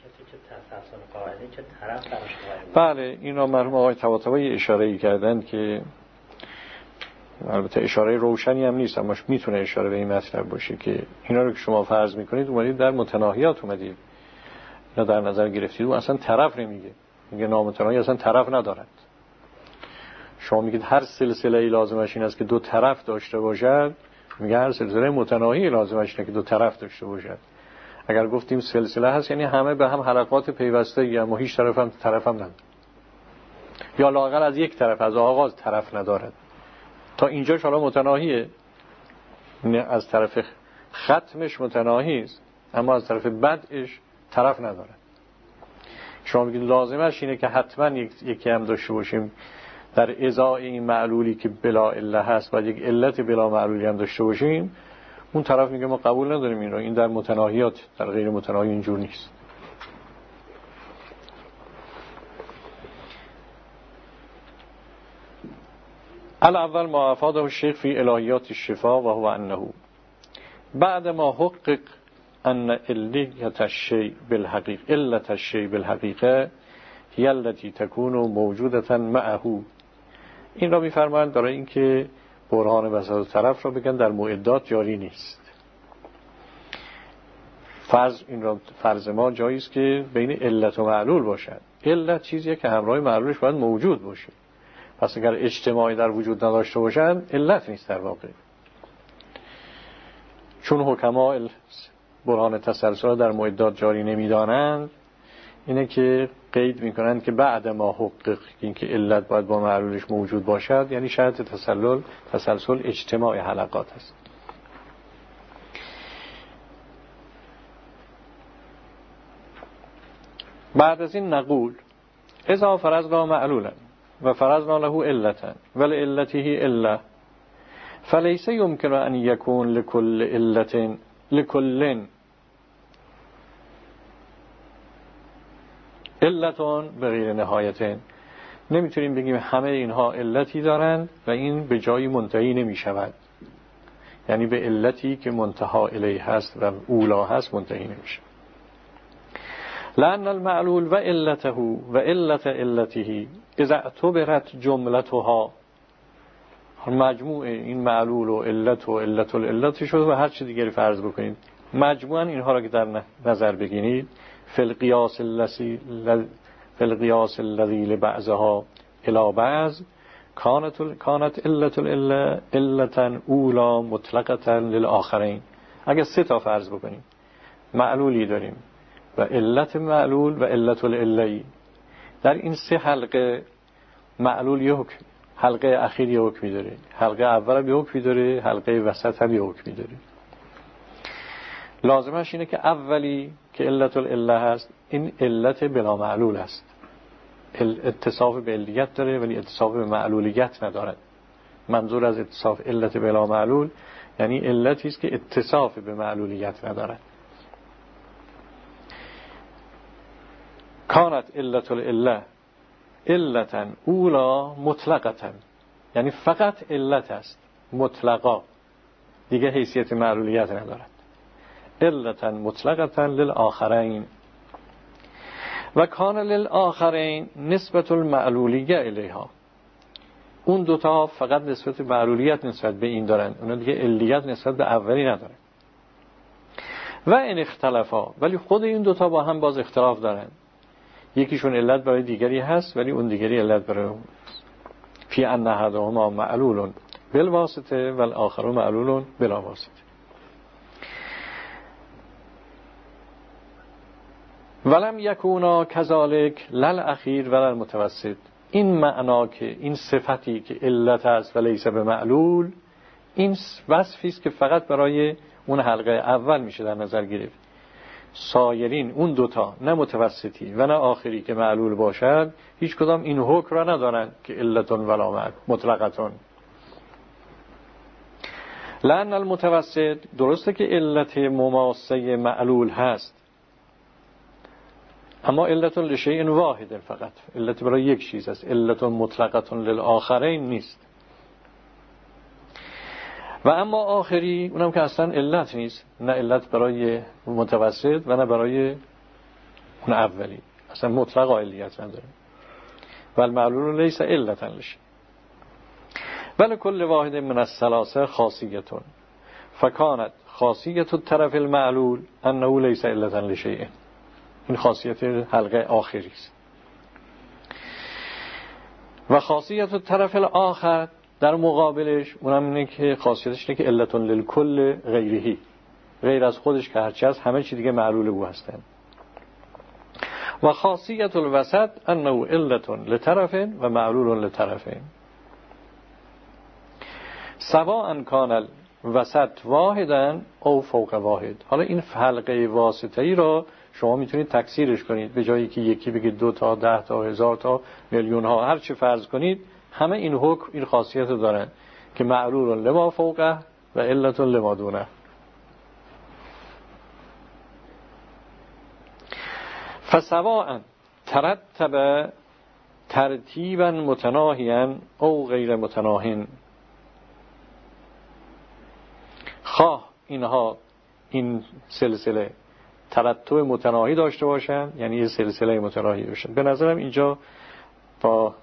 بله این را مرحوم آقای طباطبایی اشاره‌ای کردن که البته اشاره روشنی هم نیست اما میتونه اشاره به این مطلب باشه که اینا رو که شما فرض میکنید اومدید در متناهیات اومدید اینا در نظر گرفتید و اصلا طرف نمیگه، میگه نامتناهی اصلا طرف ندارد. شما میگید هر سلسله ای لازمش این است که دو طرف داشته باشد، میگه هر سلسله متناهی لازمش اینه که دو طرف داشته باشد. اگر گفتیم سلسله هست یعنی همه به هم حلقات پیوسته ای اما هیچ طرف هم نداره، یا لااقل از یک طرف از آغاز طرف ندارد. تا اینجاش حالا متناهیه، از طرف ختمش متناهی است اما از طرف بدش طرف نداره. شما میگید لازمش اینه که حتما یکی هم داشته باشیم در ازای این معلولی که بلا اله هست و یک علت بلا معلولی هم داشته باشیم. اون طرف میگه ما قبول نداریم این رو، این در متناهیات، در غیر متناهی اینجور نیست. الاول ما افاده الشیخ فی الهیات الشفا و هو انه بعد ما حقق ان علت الشیء بالحقیقه هی التي تكون موجودة معه. این را میفرمایند برای اینکه برهان وسط طرف را بگن در معدات جاری نیست. فرض ما جاییست که بین علت و معلول باشد. علت چیزیه که همراه معلولش باید موجود باشه. پس اگر اجتماعی در وجود نداشته باشن علت نیست در واقع. چون حکما برهان تسلسل در معدات جاری نمیدانند، اینه که قید میکنند که بعد ما حقق، این که علت باید با معلولش موجود باشد، یعنی شرط تسلسل اجتماع حلقات است. بعد از این نقول اذا فرضنا معلولا و فرضنا له علتا ولعلته عله فلیس یمکن ان یکون لكل علت لكل علتون به غیر نهایتن. نمیتونیم بگیم همه اینها علتی دارند و این به جایی منتهی نمی شود، یعنی به علتی که منتها الیه هست و اولا هست منتهی نمی شود. لأن المعلول و علته و علت علته اذا اعتبرت جملتها، مجموع این معلول و علت و علت العلت شد و هر چی دیگری فرض بکنید، مجموعا اینها را که در نظر بگیرید فی القیاس الذی لبعضها الی بعض کانت علت العله علتا اولا مطلقتا للآخرین. اگر سه تا فرض بکنیم، معلولی داریم و علت معلول و علت العله، در این سه حلقه معلول یه حکم، حلقه اخیر یه حکمی داره، حلقه اول یه حکمی داره، حلقه وسط هم یه حکمی داره. لازمش اینه که اولی که علت العله هست این علت بلا معلول است، اتصاف به علیت داره ولی اتصاف به معلولیت ندارد. منظور از اتصاف علت بلا معلول یعنی علتی است که اتصاف به معلولیت ندارد. کانت علت العله علتا اولا مطلقتا، یعنی فقط علت است مطلقا، دیگه حیثیت معلولیت ندارد. علتا مطلقتا للآخرین و کان للآخرین نسبت المعلولیه الیها، اون دوتا فقط نسبت معلولیت نسبت به این دارن، اونا دیگه علیت نسبت به اولی ندارن. و این اختلافا، ولی خود این دوتا با هم باز اختلاف دارن، یکیشون علت برای دیگری هست ولی اون دیگری علت برای اون هست. فی ان احدهما معلول بالواسطه و الاخر معلول بلا واسطه. ولم یکونا کذالک للاخیر و للمتوسط، این معنا که این صفتی که علت است و لیس به معلول، این وصفی است که فقط برای اون حلقه اول میشه در نظر گرفت. سایرین اون دوتا، نه متوسطی و نه آخری که معلول باشد، هیچ کدام این حکم را ندارن که علتون ولا مطلقتون. لأن المتوسط، درسته که علت مماسه معلول هست، اما علتون لشیء واحد، فقط علت برای یک چیز است، علتون مطلقتون للآخرین نیست. و اما آخری اونم که اصلا علت نیست، نه علت برای متوسط و نه برای اون اولی، اصلا مطلق علیت نداره. و المعلول لیس علتا لشیء ولی کل واحد من الثلاثه خاصیتون فکانت خاصیت الطرف المعلول انه لیس علتا لشیء. این خاصیت حلقه آخری است. و خاصیت الطرف الاخر در مقابلش اونم اینه که خاصیتش اینه که علتون للکل غیرهی، غیر از خودش که هرچی هست همه چی دیگه معلول او هستن. و خاصیت الوسط انه علتون لطرف و معلول لطرفین سواء کان الوسط واحدا او فوق واحد. حالا این حلقه واسطه‌ای را شما میتونید تکثیرش کنید، به جایی که یکی بگید 2 تا 10 تا 1000 تا میلیون ها هر چی فرض کنید، همه این حکم این خاصیت رو دارن که معلول لما فوقه و علت لما دونه. فسواء ترتب ترتیبا متناهیا او غیر متناهین، خواه اینها این سلسله ترتب متناهی داشته باشن، یعنی یه سلسله متناهی باشن. به نظرم اینجا با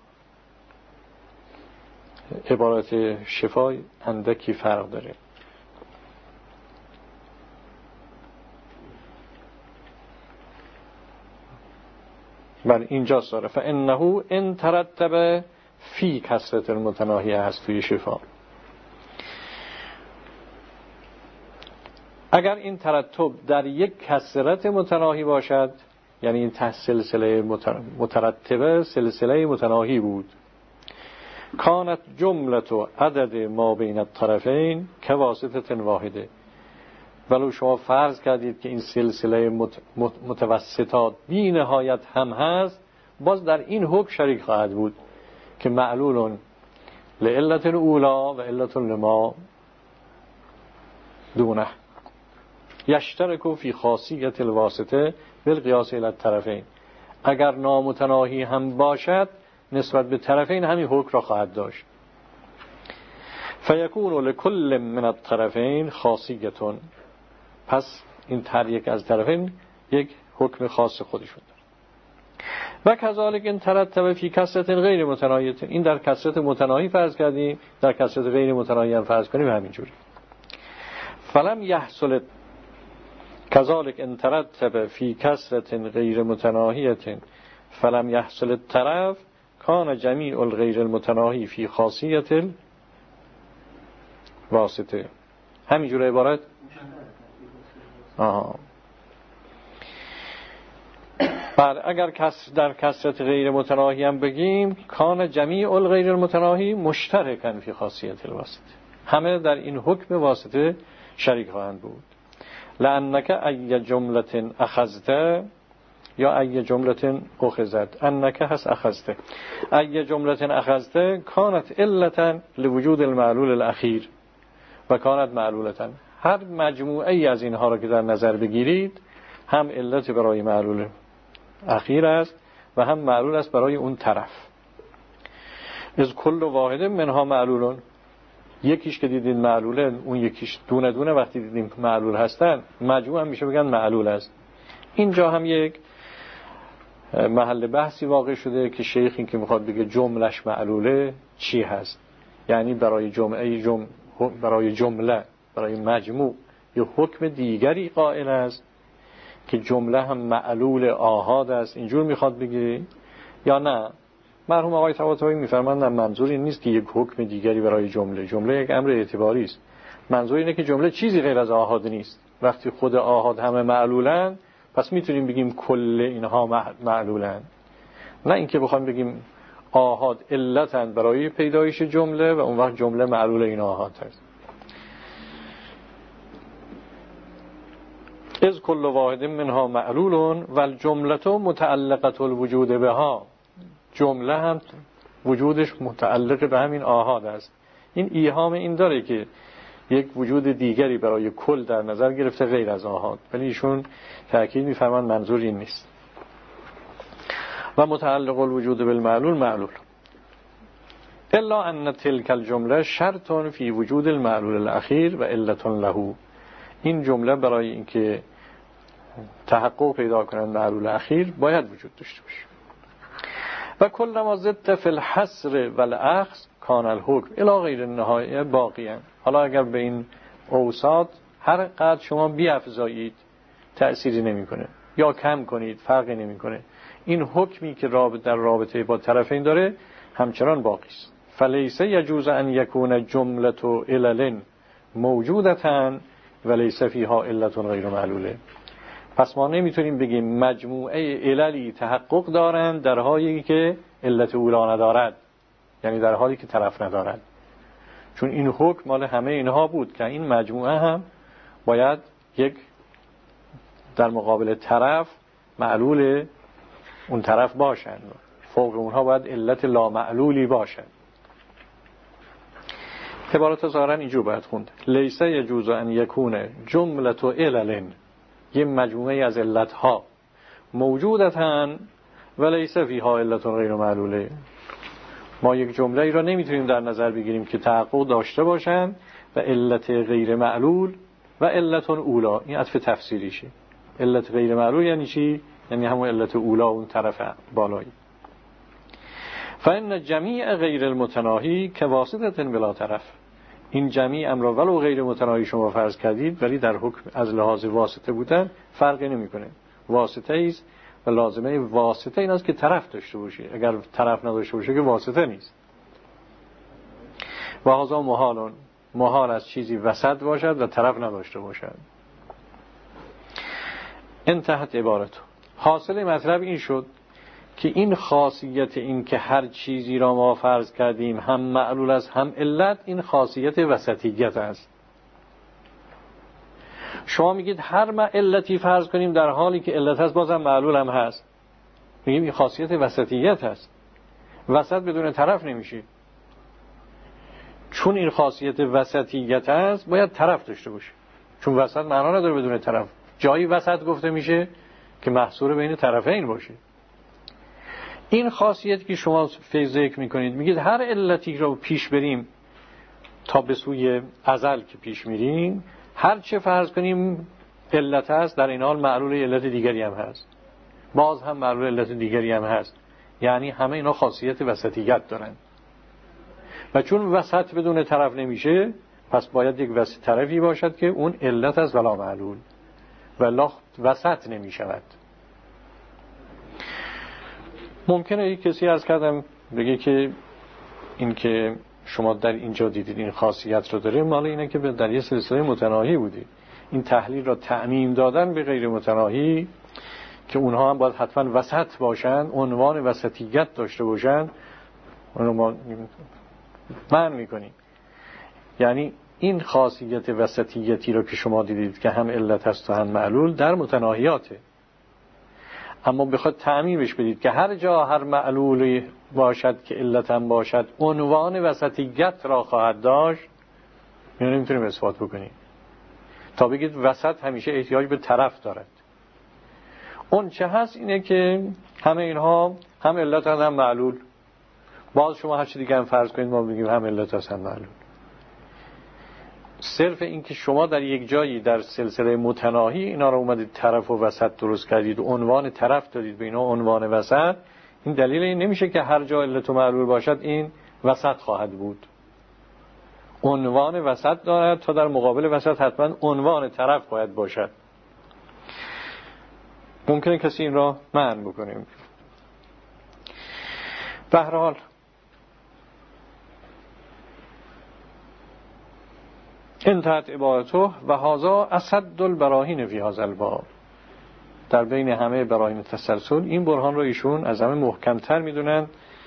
عبارت شفای اندکی فرق داره. بله اینجا داره فانه ان ترتب فی کسرت المتناهی هست توی شفا. اگر این ترتب در یک کسرت متناهی باشد، یعنی این سلسله مترتبه سلسله متناهی بود، کانت جملت و عدد ما بین الطرفین که واسطه واحده. ولو شما فرض کردید که این سلسله متوسطات بی نهایت هم هست، باز در این حکم شریک خواهد بود که معلول لعلت اولا و علت لما دونه یشترک فی خاصیت الواسطه بالقیاس الی الطرفین. اگر نامتناهی هم باشد نسبت به طرفین همین حکم را خواهد داشت. فیکون لکل من الطرفین خاصیتون، پس این هر یک از طرفین یک حکم خاص خودشون داره. و کذالک این ترتب فی کسرت غیر متناهی، این در کسرت متناهی فرض کردیم، در کسرت غیر متناهی هم فرض کنیم همینجوری. فلم یحصل کذالک ان ترتب فی کسرت غیر متناهیه فلم یحصل الطرف کان جمیع الغیر المتناهی فی خاصیت الواسطه. همینجور عبارت بعد اگر در کسرت غیر متناهی هم بگیم کان جمیع الغیر المتناهی مشترکن فی خاصیت الواسطه، همه در این حکم واسطه شریک خواهند بود. لأنک ای جملت اخذته یا ای جملت اخذت، انک هست اخذته، ای جملت اخذته کانت علتا لوجود المعلول الاخیر و کانت معلولتا. هر مجموعه ای از اینها را که در نظر بگیرید هم علت برای معلول اخیر است و هم معلول است برای اون طرف. از کل واحد منها معلولون، یکیش که دیدین معلوله، اون یکیش دونه دونه وقتی دیدین معلول هستن، مجموع هم میشه بگن معلول است. اینجا هم یک محل بحثی واقع شده که شیخ این که میخواد بگه جملش معلوله چی هست، یعنی برای جمله برای مجموع یه حکم دیگری قائل است که جمله هم معلول آحاد است، اینجور میخواد بگه یا نه؟ مرحوم آقای طباطبایی میفرمایند منظور این نیست که یک حکم دیگری برای جمله یک امر اعتباری است. منظور اینه که جمله چیزی غیر از آحاد نیست. وقتی خود آحاد همه معلولن، پس میتونیم بگیم کل اینها معلولن. نه اینکه بخوایم بگیم آحاد علتن برای پیدایش جمله و اون وقت جمله معلول این آحاد هست. از کل واحد منها معلولون و الجمله متعلقه الوجود بها، جمله هم وجودش متعلق به همین آحاد است. این ایهام این داره که یک وجود دیگری برای کل در نظر گرفته غیر از آحاد، ولی ایشون تأکید می‌فرمان منظور این نیست. و متعلق الوجود بالمعلول معلول الا ان تلك الجمله شرط فی وجود المعلول الاخیر و علت له. این جمله برای اینکه تحقق پیدا کنند معلول اخیر باید وجود داشته باشه. و کل ما زدت فی الحصر و الاخذ کان الحکم الی غیر النهایه باقیا. حالا اگر به این اوساط هر قدر شما بیافزایید تأثیری نمیکنه، یا کم کنید فرقی نمیکنه، این حکمی که در رابطه با طرفین داره همچنان باقی است. فلیس یجوز ان یکون جمله علل موجودتن و لیس فیها علت غیر معلوله. پس ما نمیتونیم بگیم مجموعه عللی تحقق دارند در حالی که علت اولا ندارد، یعنی در حالی که طرف ندارد، چون این حکم مال همه اینها بود که این مجموعه هم باید یک در مقابل طرف معلول اون طرف باشند، فوق اونها باید علت لا معلولی باشند. عبارت ظاهرا اینجور باید خوند: لیس یجوز ان یکون جمله علل، یه مجموعه از علتها موجودتن و لیس فیها علت غیر معلوله. ما یک جمله ای را نمیتونیم در نظر بگیریم که تحقق داشته باشند و علت غیر معلول و علت اولا. این عطف تفسیریشه. علت غیر معلول یعنی چی؟ یعنی همون علت اولا اون طرف بالایی. فإن جمیع غیر المتناهی که واسطه بلا طرف، این جمیع امر ولو غیر متناهی شما فرض کردید ولی در حکم از لحاظ واسطه بودن فرقی نمیکنه، واسطه ایست و لازمه واسطه این است که طرف داشته باشه. اگر طرف نداشته باشه که واسطه نیست. و هذا محالون، محال از چیزی وسط باشد و طرف نداشته باشد. انتهت عبارتو. حاصل مطلب این شد که این خاصیت این که هر چیزی را ما فرض کردیم هم معلول است هم علت، این خاصیت وسطیت است. شما میگید هر علتی فرض کنیم در حالی که علت هست بازم معلول هم هست، میگیم این خاصیت وسطیت هست. وسط بدون طرف نمیشه، چون این خاصیت وسطیت هست باید طرف داشته باشه، چون وسط معنا نداره بدون طرف. جایی وسط گفته میشه که محصور بین طرفین باشه. این خاصیت که شما ذکر میکنید، میگید هر علتی رو پیش بریم تا به سوی ازل که پیش میریم، هر چه فرض کنیم علت هست در این حال معلول علت دیگری هم هست، باز هم معلول علت دیگری هم هست، یعنی همه اینا خاصیت وسطیت دارن. و چون وسط بدون طرف نمیشه، پس باید یک وسط طرفی باشد که اون علت است ولا معلول، ولا وسط نمیشود. ممکنه یک کسی عرض کردم بگه که این که شما در اینجا دیدید این خاصیت رو داره مال اینه که در یه سلسله متناهی بودید. این تحلیل را تعمیم دادن به غیر متناهی که اونها هم باید حتما وسط باشن، عنوان وسطیت داشته باشن، اونو ما معنی میکنیم. یعنی این خاصیت وسطیتی رو که شما دیدید که هم علت هست و هم معلول در متناهیاته، اما بخواد تعمیمش بدید که هر جا هر معلولی باشد که علت هم باشد عنوان وسطیت را خواهد داشت، اینو نمیتونیم اثبات بکنیم تا بگید وسط همیشه احتیاج به طرف دارد. اون چه هست اینه که همه اینها هم علت هست هم معلول. باز شما هر چی دیگه هم فرض کنید ما بگیم هم علت هست هم معلول. صرف این که شما در یک جایی در سلسله متناهی اینا رو اومدید طرف و وسط درست کردید و عنوان طرف دادید به اینا عنوان وسط، این دلیل این نمیشه که هر جا علت و معلول باشد این وسط خواهد بود. عنوان وسط دارد تا در مقابل وسط حتما عنوان طرف باید باشد. ممکنه کسی این را معنی بکنیم. به هر حال انتهت عبارته و هذا اسد البراهین فی هذا الباب. در بین همه براهین تسلسل این برهان رو ایشون از همه محکمتر میدونن،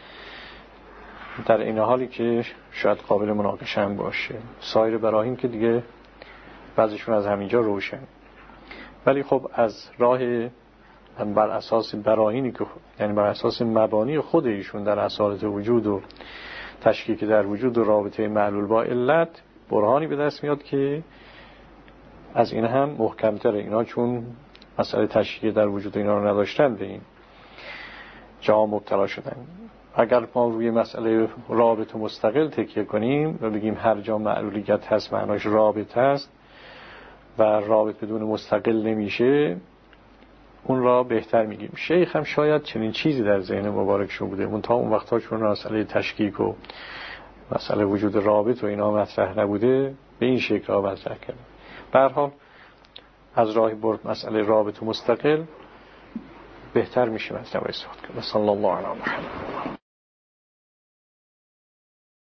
در این حالی که شاید قابل مناقشه هم باشه. سایر براهین که دیگه بعضیشون از همینجا روشن، ولی خب از راه بر اساس براهینی که یعنی بر اساس مبانی خود ایشون در اصالت وجود و تشکیک در وجود و رابطه معلول با علت برهانی به دست میاد که از این هم محکمتره. اینا چون مسئله تشکیک در وجود اینا رو نداشتن به این جا مبتلا شدن. اگر ما روی مسئله رابط مستقل تکیه کنیم و بگیم هر جا معلولیت هست معناش رابط هست و رابط بدون مستقل نمیشه، اون را بهتر میگیم. شیخ هم شاید چنین چیزی در ذهن مبارکشون بوده، اون تا اون وقتا چون مسئله تشکیک و مسئله وجود رابط و اینا مطرح نبوده به این شکل را مطرح کرده. به هر حال از راه برد مسئله رابط و مستقل بهتر میشه مثلا استفاده کرد. صلی الله علیه و محمد.